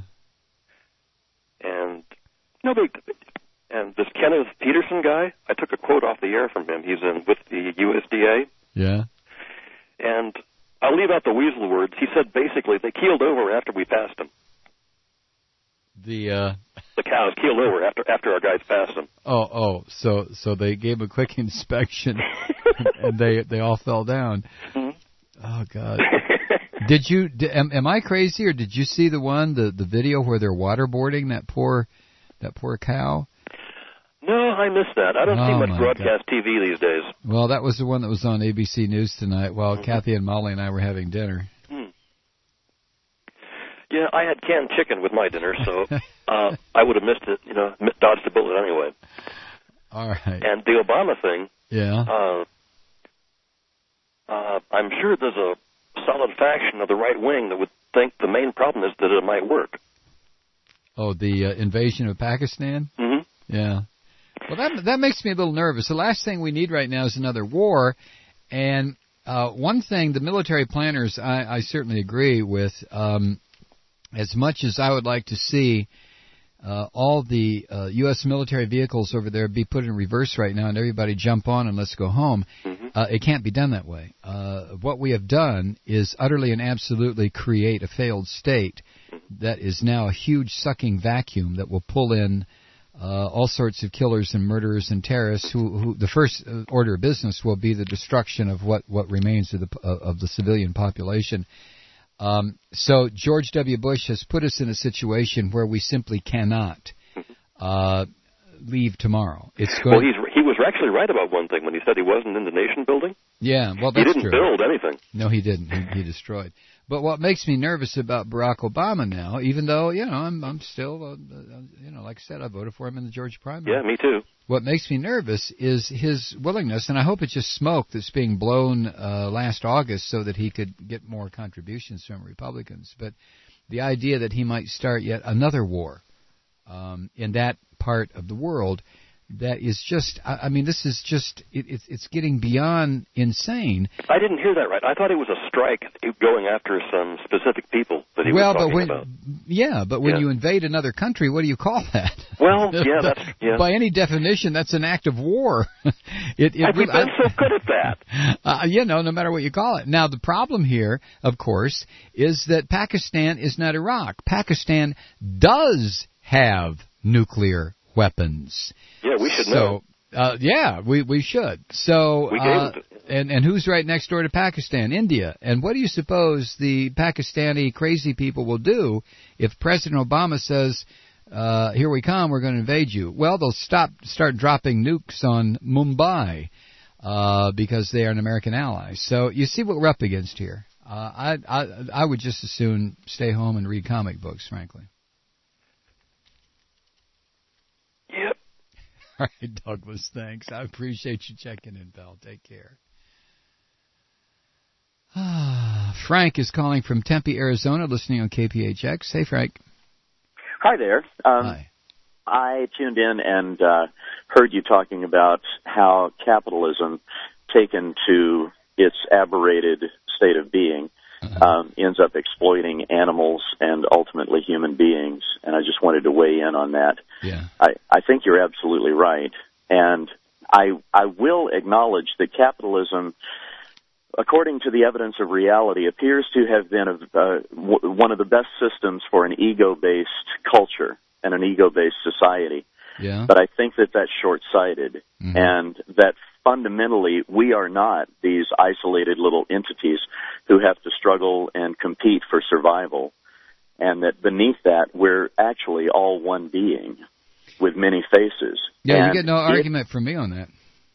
And no big... And this Kenneth Peterson guy, I took a quote off the air from him. He's in with the U S D A. Yeah. And I'll leave out the weasel words. He said basically they keeled over after we passed them. The uh... the cows keeled over after after our guys passed them. Oh, oh, so so they gave a quick inspection and they they all fell down. Mm-hmm. Oh, God. Did you? Did, am, am I crazy, or did you see the one, the the video where they're waterboarding that poor that poor cow? No, I missed that. I don't oh see much broadcast God. T V these days. Well, that was the one that was on A B C News tonight while mm-hmm. Kathy and Molly and I were having dinner. Hmm. Yeah, I had canned chicken with my dinner, so uh, I would have missed it, you know, dodged a bullet anyway. All right. And the Obama thing, yeah. Uh, uh, I'm sure there's a solid faction of the right wing that would think the main problem is that it might work. Oh, the uh, invasion of Pakistan? Mm-hmm. Yeah. Well, that that makes me a little nervous. The last thing we need right now is another war. And uh, one thing, the military planners, I, I certainly agree with. Um, as much as I would like to see uh, all the uh, U S military vehicles over there be put in reverse right now and everybody jump on and let's go home, mm-hmm. uh, it can't be done that way. Uh, what we have done is utterly and absolutely create a failed state that is now a huge sucking vacuum that will pull in Uh, all sorts of killers and murderers and terrorists who, who the first order of business will be the destruction of what, what remains of the, uh, of the civilian population. Um, so George W. Bush has put us in a situation where we simply cannot uh, leave tomorrow. It's going. Well, he's, he was actually right about one thing when he said he wasn't in the nation building. Yeah, well, that's true. He didn't true. build anything. No, he didn't. He, he destroyed. But what makes me nervous about Barack Obama now, even though, you know, I'm, I'm still, uh, you know, like I said, I voted for him in the Georgia primary. Yeah, me too. What makes me nervous is his willingness, and I hope it's just smoke that's being blown uh, last August so that he could get more contributions from Republicans. But the idea that he might start yet another war um, in that part of the world that is just, I, I mean, this is just, it, it's, it's getting beyond insane. I didn't hear that right. I thought it was a strike going after some specific people that he well, was talking but when, about. Yeah, but when yeah. you invade another country, what do you call that? Well, yeah, that's, yeah. By any definition, that's an act of war. it, it, We've been so good at that. Uh, you know, no matter what you call it. Now, the problem here, of course, is that Pakistan is not Iraq. Pakistan does have nuclear weapons. Yeah, we should so, know. Uh, yeah, we we should. So, we uh, gave it. and and who's right next door to Pakistan? India. And what do you suppose the Pakistani crazy people will do if President Obama says, uh, "Here we come, we're going to invade you"? Well, they'll stop, start dropping nukes on Mumbai uh, because they are an American ally. So you see what we're up against here. Uh, I I I would just as soon stay home and read comic books, frankly. Yep. All right, Douglas, thanks. I appreciate you checking in, pal. Take care. Ah, Frank is calling from Tempe, Arizona, listening on K P H X. Hey, Frank. Hi there. Um, Hi. I tuned in and uh, heard you talking about how capitalism, taken to its aberrated state of being, uh-huh. um, ends up exploiting animals and ultimately human beings. And I just wanted to weigh in on that. Yeah. I, I think you're absolutely right. And I, I will acknowledge that capitalism, according to the evidence of reality, appears to have been a, uh, w- one of the best systems for an ego-based culture and an ego-based society. Yeah. But I think that that's short-sighted, mm-hmm. and that fundamentally we are not these isolated little entities who have to struggle and compete for survival, and that beneath that we're actually all one being with many faces. Yeah, and you get no if, argument from me on that.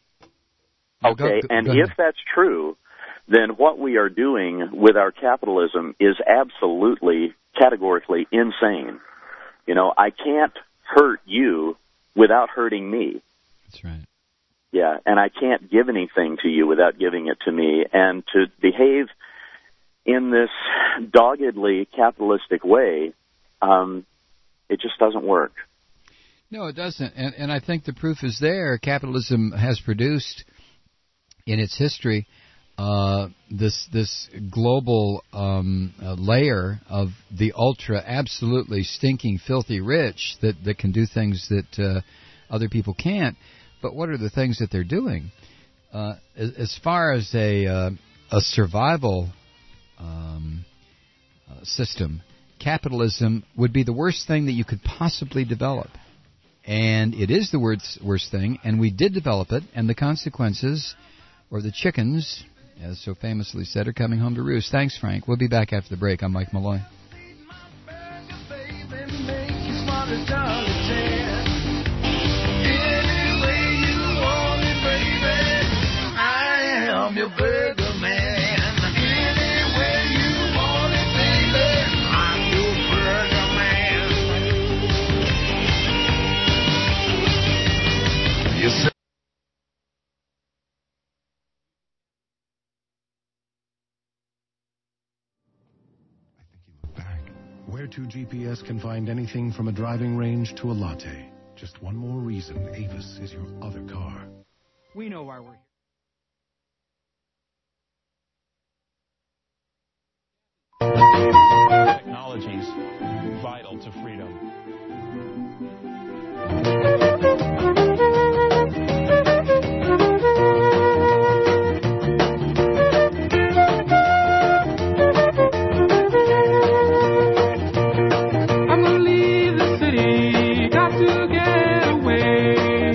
No, okay, go, go, and go if that's true, then what we are doing with our capitalism is absolutely, categorically insane. You know, I can't hurt you without hurting me. That's right. Yeah, and I can't give anything to you without giving it to me. And to behave in this doggedly capitalistic way, um, it just doesn't work. No, it doesn't. And, and I think the proof is there. Capitalism has produced in its history uh, this this global um, uh, layer of the ultra, absolutely stinking, filthy rich that, that can do things that uh, other people can't. But what are the things that they're doing? Uh, as, as far as a uh, a survival um, uh, system, capitalism would be the worst thing that you could possibly develop. And it is the worst, worst thing, and we did develop it, and the consequences, or the chickens, as so famously said, are coming home to roost. Thanks, Frank. We'll be back after the break. I'm Mike Malloy. I'm your burger man. Any way you want it, baby. I'm your burger man. Yes, sir. Where to G P S can find anything from a driving range to a latte. Just one more reason Avis is your other car. We know why we're here. Technologies vital to freedom. I'm gonna leave the city, got to get away.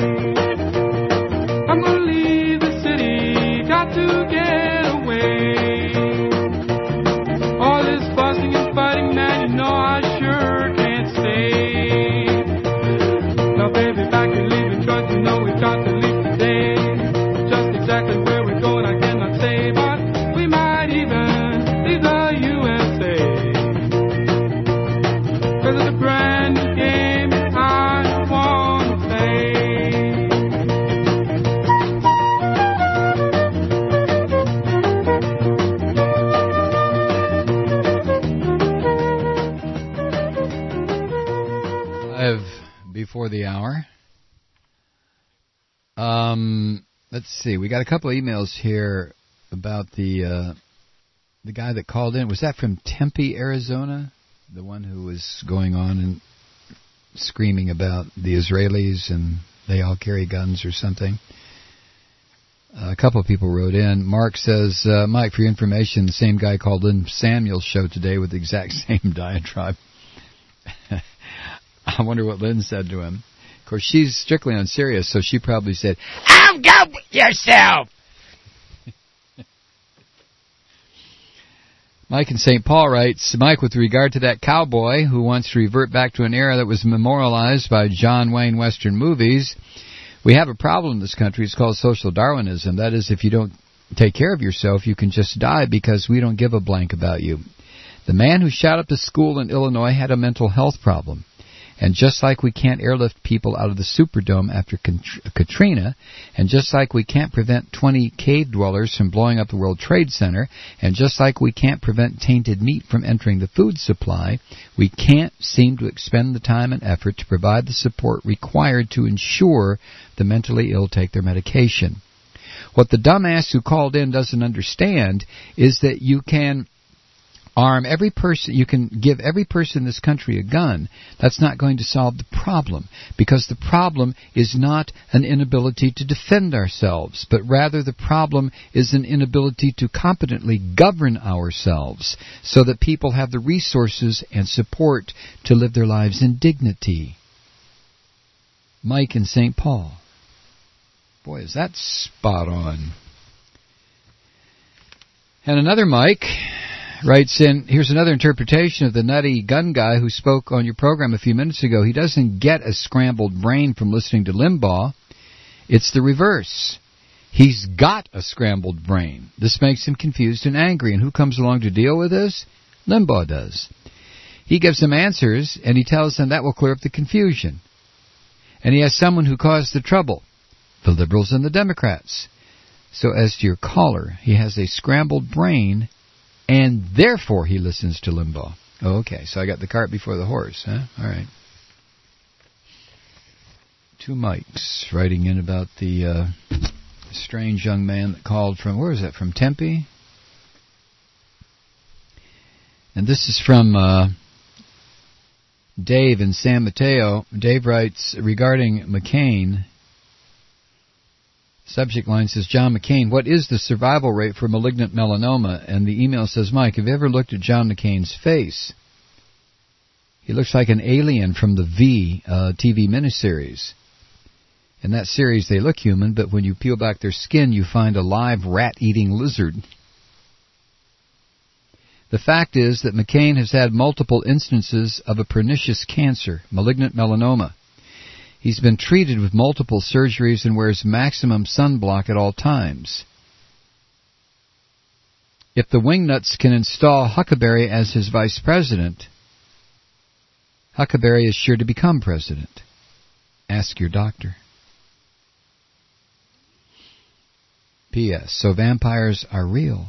I'm gonna leave the city, got to get away. All this fussing and fighting, man, you know I sure can't stay. Now, baby, back and leaving, cause you know we've got to leave today. Just exactly where we're going, I cannot say, but we might even leave the U S A. Cause it's a brand new game I wanna play. Five before the hour. Um, let's see. We got a couple of emails here about the uh, the guy that called in. Was that from Tempe, Arizona? The one who was going on and screaming about the Israelis and they all carry guns or something. Uh, a couple of people wrote in. Mark says, uh, Mike, for your information, the same guy called in Samuel's show today with the exact same diatribe. I wonder what Lynn said to him. Of course, she's strictly on Sirius, so she probably said, "Have God with yourself!" Mike in Saint Paul writes, Mike, with regard to that cowboy who wants to revert back to an era that was memorialized by John Wayne Western movies, we have a problem in this country. It's called social Darwinism. That is, if you don't take care of yourself, you can just die because we don't give a blank about you. The man who shot up the school in Illinois had a mental health problem. And just like we can't airlift people out of the Superdome after Katrina, and just like we can't prevent twenty cave dwellers from blowing up the World Trade Center, and just like we can't prevent tainted meat from entering the food supply, we can't seem to expend the time and effort to provide the support required to ensure the mentally ill take their medication. What the dumbass who called in doesn't understand is that you can arm every person, you can give every person in this country a gun. That's not going to solve the problem, because the problem is not an inability to defend ourselves, but rather the problem is an inability to competently govern ourselves so that people have the resources and support to live their lives in dignity. Mike in Saint Paul. Boy, is that spot on. And another Mike writes in, here's another interpretation of the nutty gun guy who spoke on your program a few minutes ago. He doesn't get a scrambled brain from listening to Limbaugh. It's the reverse. He's got a scrambled brain. This makes him confused and angry. And who comes along to deal with this? Limbaugh does. He gives them answers, and he tells them that will clear up the confusion. And he has someone who caused the trouble, the liberals and the Democrats. So as to your caller, he has a scrambled brain, and therefore he listens to Limbaugh. Oh, okay, so I got the cart before the horse, huh? All right. Two Mikes writing in about the uh, strange young man that called from, where is that, from Tempe? And this is from uh, Dave in San Mateo. Dave writes, regarding McCain, subject line says, John McCain, what is the survival rate for malignant melanoma? And the email says, Mike, have you ever looked at John McCain's face? He looks like an alien from the V uh, T V miniseries. In that series, they look human, but when you peel back their skin, you find a live rat-eating lizard. The fact is that McCain has had multiple instances of a pernicious cancer, malignant melanoma. He's been treated with multiple surgeries and wears maximum sunblock at all times. If the Wingnuts can install Huckleberry as his vice president, Huckleberry is sure to become president. Ask your doctor. P S. So vampires are real.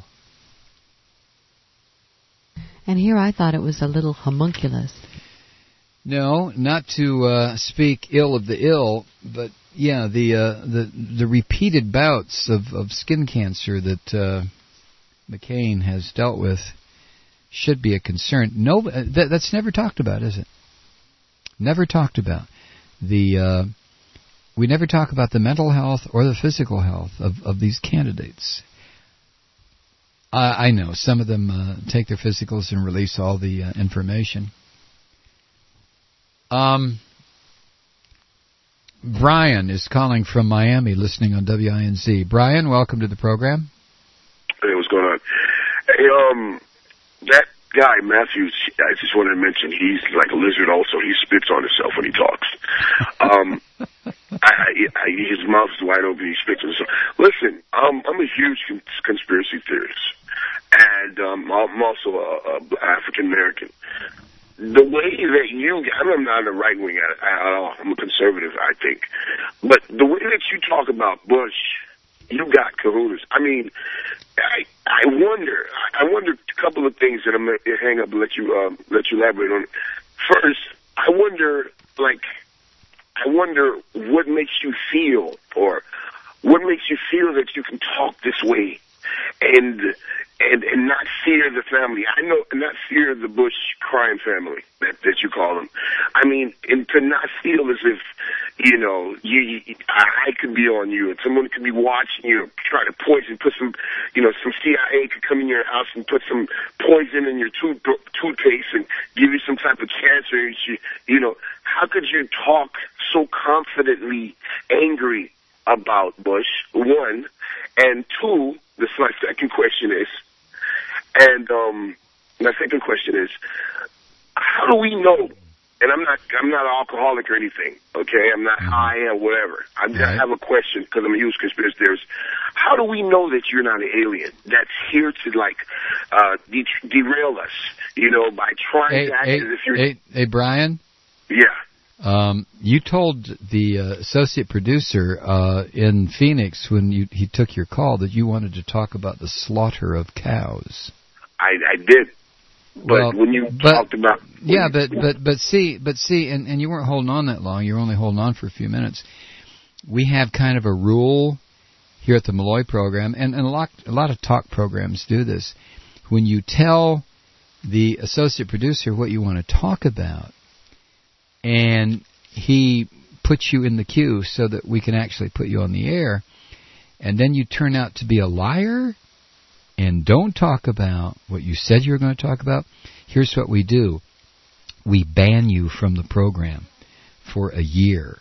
And here I thought it was a little homunculus. No, not to uh, speak ill of the ill, but yeah, the uh, the the repeated bouts of, of skin cancer that uh, McCain has dealt with should be a concern. No, that, that's never talked about, is it? Never talked about. The uh, we never talk about the mental health or the physical health of, of these candidates. I, I know some of them uh, take their physicals and release all the uh, information. Um, Brian is calling from Miami, listening on W I N Z. Brian, welcome to the program. Hey, what's going on? Hey, um, that guy, Matthews, I just wanted to mention, he's like a lizard also. He spits on himself when he talks. Um, I, I, his mouth is wide open, he spits on himself. Listen, um, I'm a huge conspiracy theorist, and um, I'm also a, a African American. The way that you, I'm not a right wing at, at all. I'm a conservative, I think. But the way that you talk about Bush, you got kahunas. I mean, I I wonder. I wonder a couple of things that I'm going to hang up and let you um, let you elaborate on. First, I wonder, like, I wonder what makes you feel, or what makes you feel that you can talk this way and and and not fear the family. I know, not fear the Bush crime family that that you call them. I mean, and to not feel as if, you know, you, you I could be on you, and someone could be watching you, try to poison, put some, you know, some C I A could come in your house and put some poison in your tooth toothpaste and give you some type of cancer. And you, you know, how could you talk so confidently angry about Bush? One, and two, this my second question is, and um, my second question is, how do we know? And I'm not, I'm not an alcoholic or anything, okay? I'm not high or whatever. I just Right. have a question because I'm a huge conspiracy theorist. How do we know that you're not an alien that's here to, like, uh, de- derail us, you know, by trying Hey, to act hey, as if you're... hey, hey, Brian? Yeah. Um, you told the uh, associate producer uh, in Phoenix when you, he took your call that you wanted to talk about the slaughter of cows. I, I did. But Well, when you but- talked about... Yeah, but but but see, but see, and, and you weren't holding on that long. You were only holding on for a few minutes. We have kind of a rule here at the Malloy program, and, and a lot a lot of talk programs do this. When you tell the associate producer what you want to talk about, and he puts you in the queue so that we can actually put you on the air, and then you turn out to be a liar and don't talk about what you said you were going to talk about, here's what we do. We ban you from the program for a year.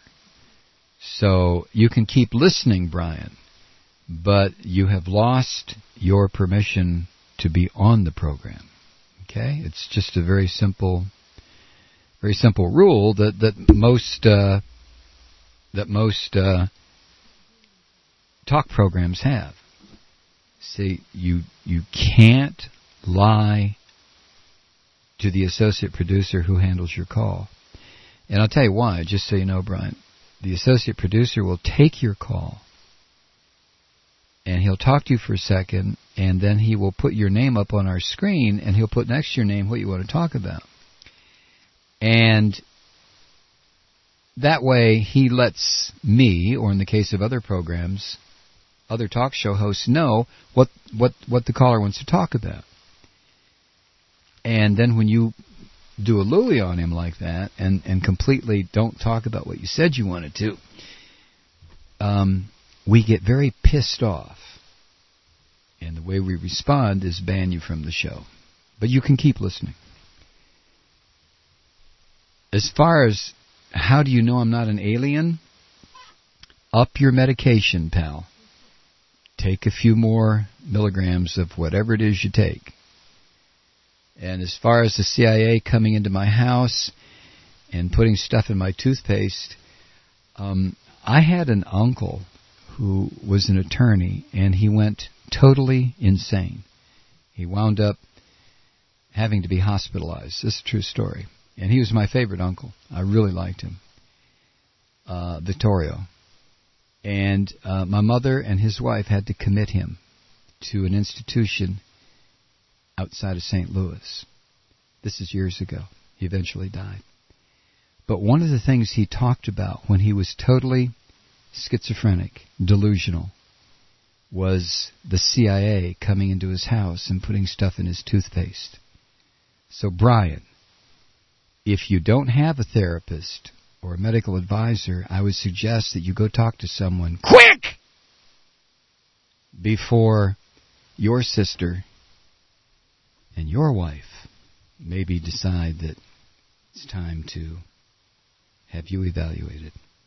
So you can keep listening, Brian, but you have lost your permission to be on the program. Okay? It's just a very simple very simple rule that that most uh, that most uh, talk programs have. See, you you can't lie to the associate producer who handles your call. And I'll tell you why, just so you know, Brian. The associate producer will take your call, and he'll talk to you for a second, and then he will put your name up on our screen, and he'll put next to your name what you want to talk about. And that way he lets me, or in the case of other programs, other talk show hosts, know what, what, what the caller wants to talk about. And then when you do a Louie on him like that and, and completely don't talk about what you said you wanted to, um, we get very pissed off. And the way we respond is ban you from the show. But you can keep listening. As far as how do you know I'm not an alien, up your medication, pal. Take a few more milligrams of whatever it is you take. And as far as the C I A coming into my house and putting stuff in my toothpaste, um, I had an uncle who was an attorney, and he went totally insane. He wound up having to be hospitalized. This is a true story. And he was my favorite uncle. I really liked him. Uh, Vittorio. And uh, my mother and his wife had to commit him to an institution outside of Saint Louis. This is years ago. He eventually died. But one of the things he talked about when he was totally schizophrenic, delusional, was the C I A coming into his house and putting stuff in his toothpaste. So, Brian, if you don't have a therapist or a medical advisor, I would suggest that you go talk to someone quick before your sister and your wife maybe decide that it's time to have you evaluated.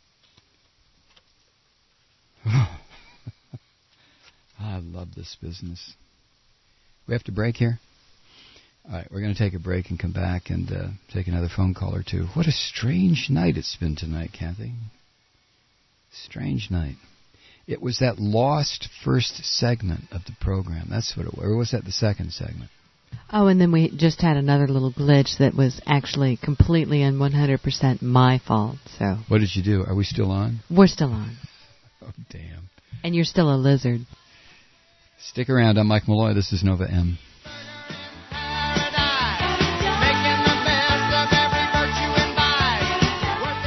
I love this business. We have to break here? All right, we're going to take a break and come back and uh, take another phone call or two. What a strange night it's been tonight, Kathy. Strange night. It was that lost first segment of the program. That's what it was. Or was that the second segment? Oh, and then we just had another little glitch that was actually completely and one hundred percent my fault. So what did you do? Are we still on? We're still on. Oh, damn. And you're still a lizard. Stick around. I'm Mike Malloy. This is Nova M.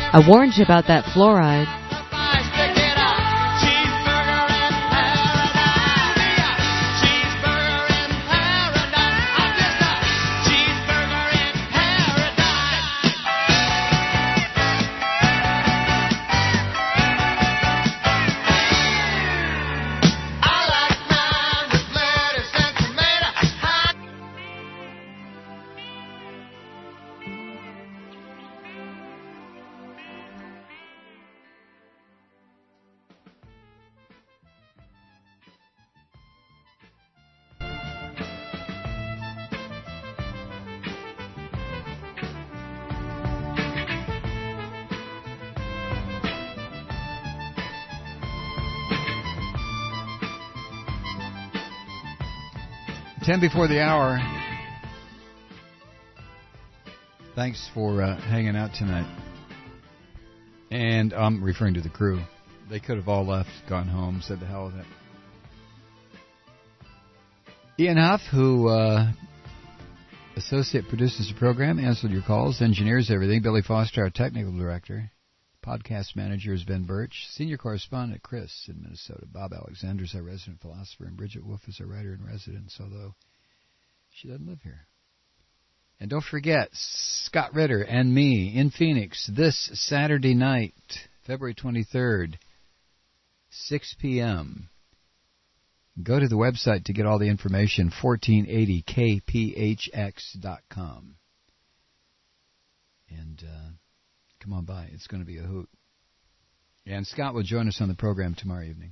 I warned you about that fluoride. Ten before the hour. Thanks for uh, hanging out tonight. And I'm referring to the crew. They could have all left, gone home, said the hell with it. Ian Huff, who uh, associate produces the program, answered your calls, engineers everything. Billy Foster, our technical director. Podcast manager is Ben Birch. Senior correspondent Chris in Minnesota. Bob Alexander is our resident philosopher, and Bridget Wolf is our writer in residence, although she doesn't live here. And don't forget, Scott Ritter and me in Phoenix this Saturday night, February twenty-third, six p.m. Go to the website to get all the information, fourteen eighty K P H X dot com. And uh, come on by. It's going to be a hoot. And Scott will join us on the program tomorrow evening.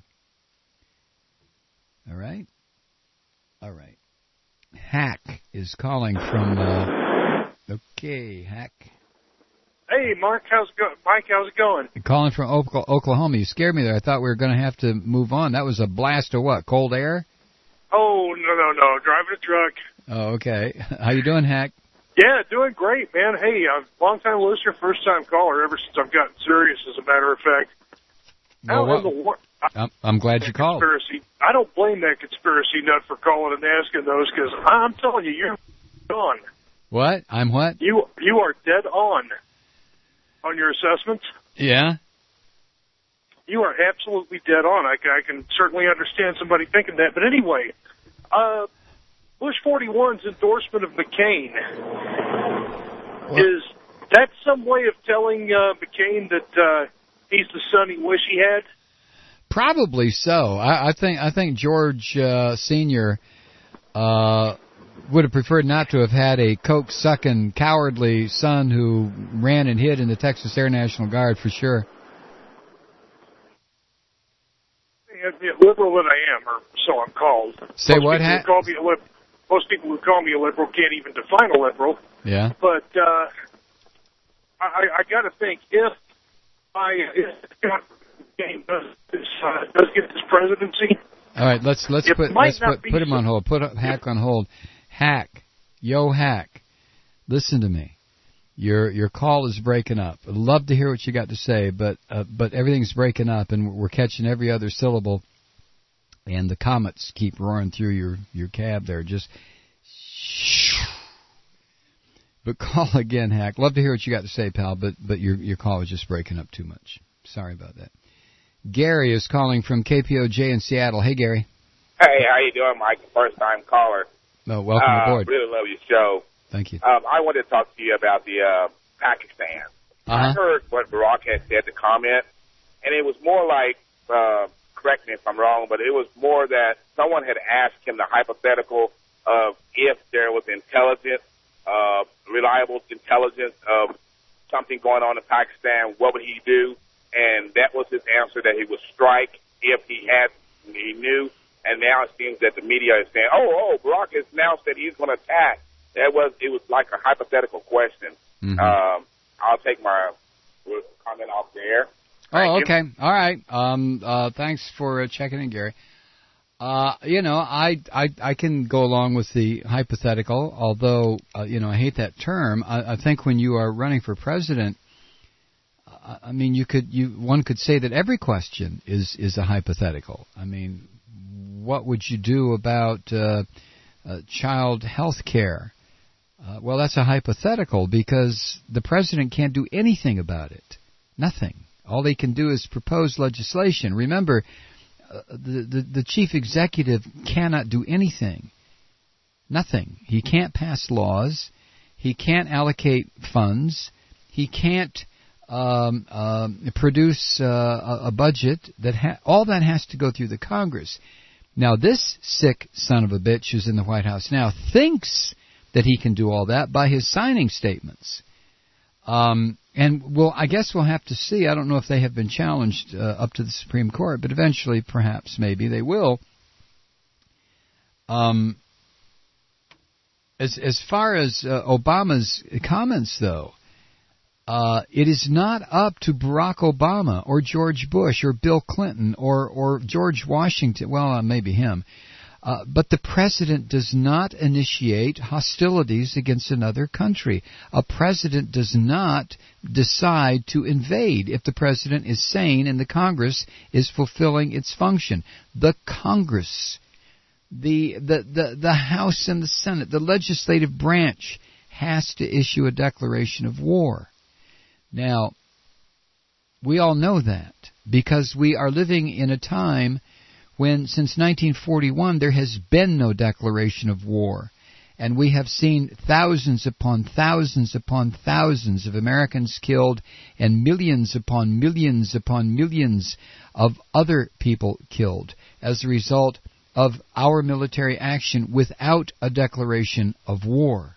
All right? All right. Hack is calling from... Uh, okay, Hack. Hey, Mark, how's it go- Mike, how's it going? Calling from Oklahoma. You scared me there. I thought we were going to have to move on. That was a blast of what? Cold air? Oh, no, no, no. Driving a truck. Oh, okay. How you doing, Hack? Yeah, doing great, man. Hey, I'm a long-time listener, first-time caller ever since I've gotten serious, as a matter of fact. Well, How in the wor- I'm, I'm glad you called. Conspiracy. I don't blame that conspiracy nut for calling and asking those, because I'm telling you, you're on. What? I'm what? You you are dead on on your assessments. Yeah? You are absolutely dead on. I, I can certainly understand somebody thinking that. But anyway, uh, Bush forty-one's endorsement of McCain, what? Is that some way of telling uh, McCain that uh, he's the son he wish he had? Probably so. I, I think I think George uh, Senior uh, would have preferred not to have had a coke-sucking, cowardly son who ran and hid in the Texas Air National Guard for sure. Liberal that I am, or so I'm called. Say most what, people Hat? who call me a lib- Most people who call me a liberal can't even define a liberal. Yeah. But uh, I, I got to think, if I if does, uh, does get this presidency. All right, let's let's put let's put, put him on hold. Put Hack on hold. Hack, yo, Hack, listen to me. Your your call is breaking up. I'd love to hear what you got to say, but uh, but everything's breaking up, and we're catching every other syllable, and the comets keep roaring through your, your cab there. Just but call again, Hack. Love to hear what you got to say, pal, but but your your call was just breaking up too much. Sorry about that. Gary is calling from K P O J in Seattle. Hey, Gary. Hey, how you doing, Mike? First time caller. No, welcome uh, aboard. Really love your show. Thank you. Um, I wanted to talk to you about the uh, Pakistan. Uh-huh. I heard what Barack had said, the comment, and it was more like, uh, correct me if I'm wrong, but it was more that someone had asked him the hypothetical of if there was intelligence, uh, reliable intelligence of something going on in Pakistan, what would he do? And that was his answer, that he would strike if he had, he knew. And now it seems that the media is saying, oh, oh, Barack has announced that he's going to attack. That was, it was like a hypothetical question. Mm-hmm. Um, I'll take my comment off there. Oh, okay. All right. Um, uh, thanks for uh, checking in, Gary. Uh, you know, I, I, I can go along with the hypothetical, although, uh, you know, I hate that term. I, I think when you are running for president, uh, I mean, you could, you, one could say that every question is, is a hypothetical. I mean, what would you do about, uh, uh child health care? Uh, well, that's a hypothetical because the president can't do anything about it. Nothing. All they can do is propose legislation. Remember, uh, the, the, the chief executive cannot do anything. Nothing. He can't pass laws. He can't allocate funds. He can't um, uh, produce uh, a, a budget. That ha- all that has to go through the Congress. Now, this sick son of a bitch who's in the White House now thinks that he can do all that by his signing statements. Um, and well, I guess we'll have to see. I don't know if they have been challenged uh, up to the Supreme Court, but eventually, perhaps, maybe they will. Um, as as far as uh, Obama's comments, though, uh, it is not up to Barack Obama or George Bush or Bill Clinton or or George Washington. Well, uh, maybe him. Uh, but the president does not initiate hostilities against another country. A president does not decide to invade if the president is sane and the Congress is fulfilling its function. The Congress, the, the, the, the House and the Senate, the legislative branch has to issue a declaration of war. Now, we all know that because we are living in a time when, since nineteen forty-one, there has been no declaration of war. And we have seen thousands upon thousands upon thousands of Americans killed and millions upon millions upon millions of other people killed as a result of our military action without a declaration of war.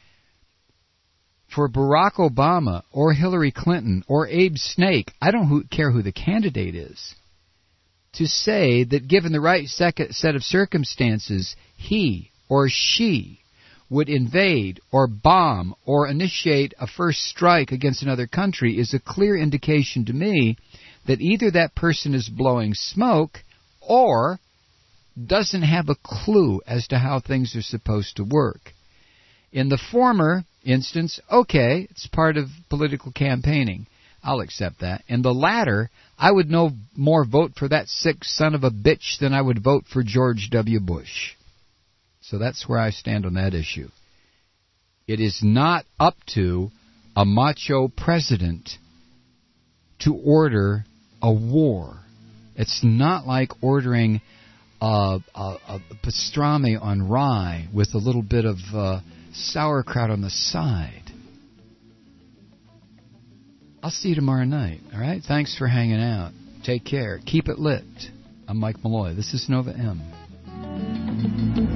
For Barack Obama or Hillary Clinton or Abe Snake, I don't who, care who the candidate is, to say that given the right sec- set of circumstances, he or she would invade or bomb or initiate a first strike against another country is a clear indication to me that either that person is blowing smoke or doesn't have a clue as to how things are supposed to work. In the former instance, okay, it's part of political campaigning. I'll accept that. In the latter, I would no more vote for that sick son of a bitch than I would vote for George W. Bush. So that's where I stand on that issue. It is not up to a macho president to order a war. It's not like ordering a, a, a pastrami on rye with a little bit of uh, sauerkraut on the side. I'll see you tomorrow night, all right? Thanks for hanging out. Take care. Keep it lit. I'm Mike Malloy. This is Nova M.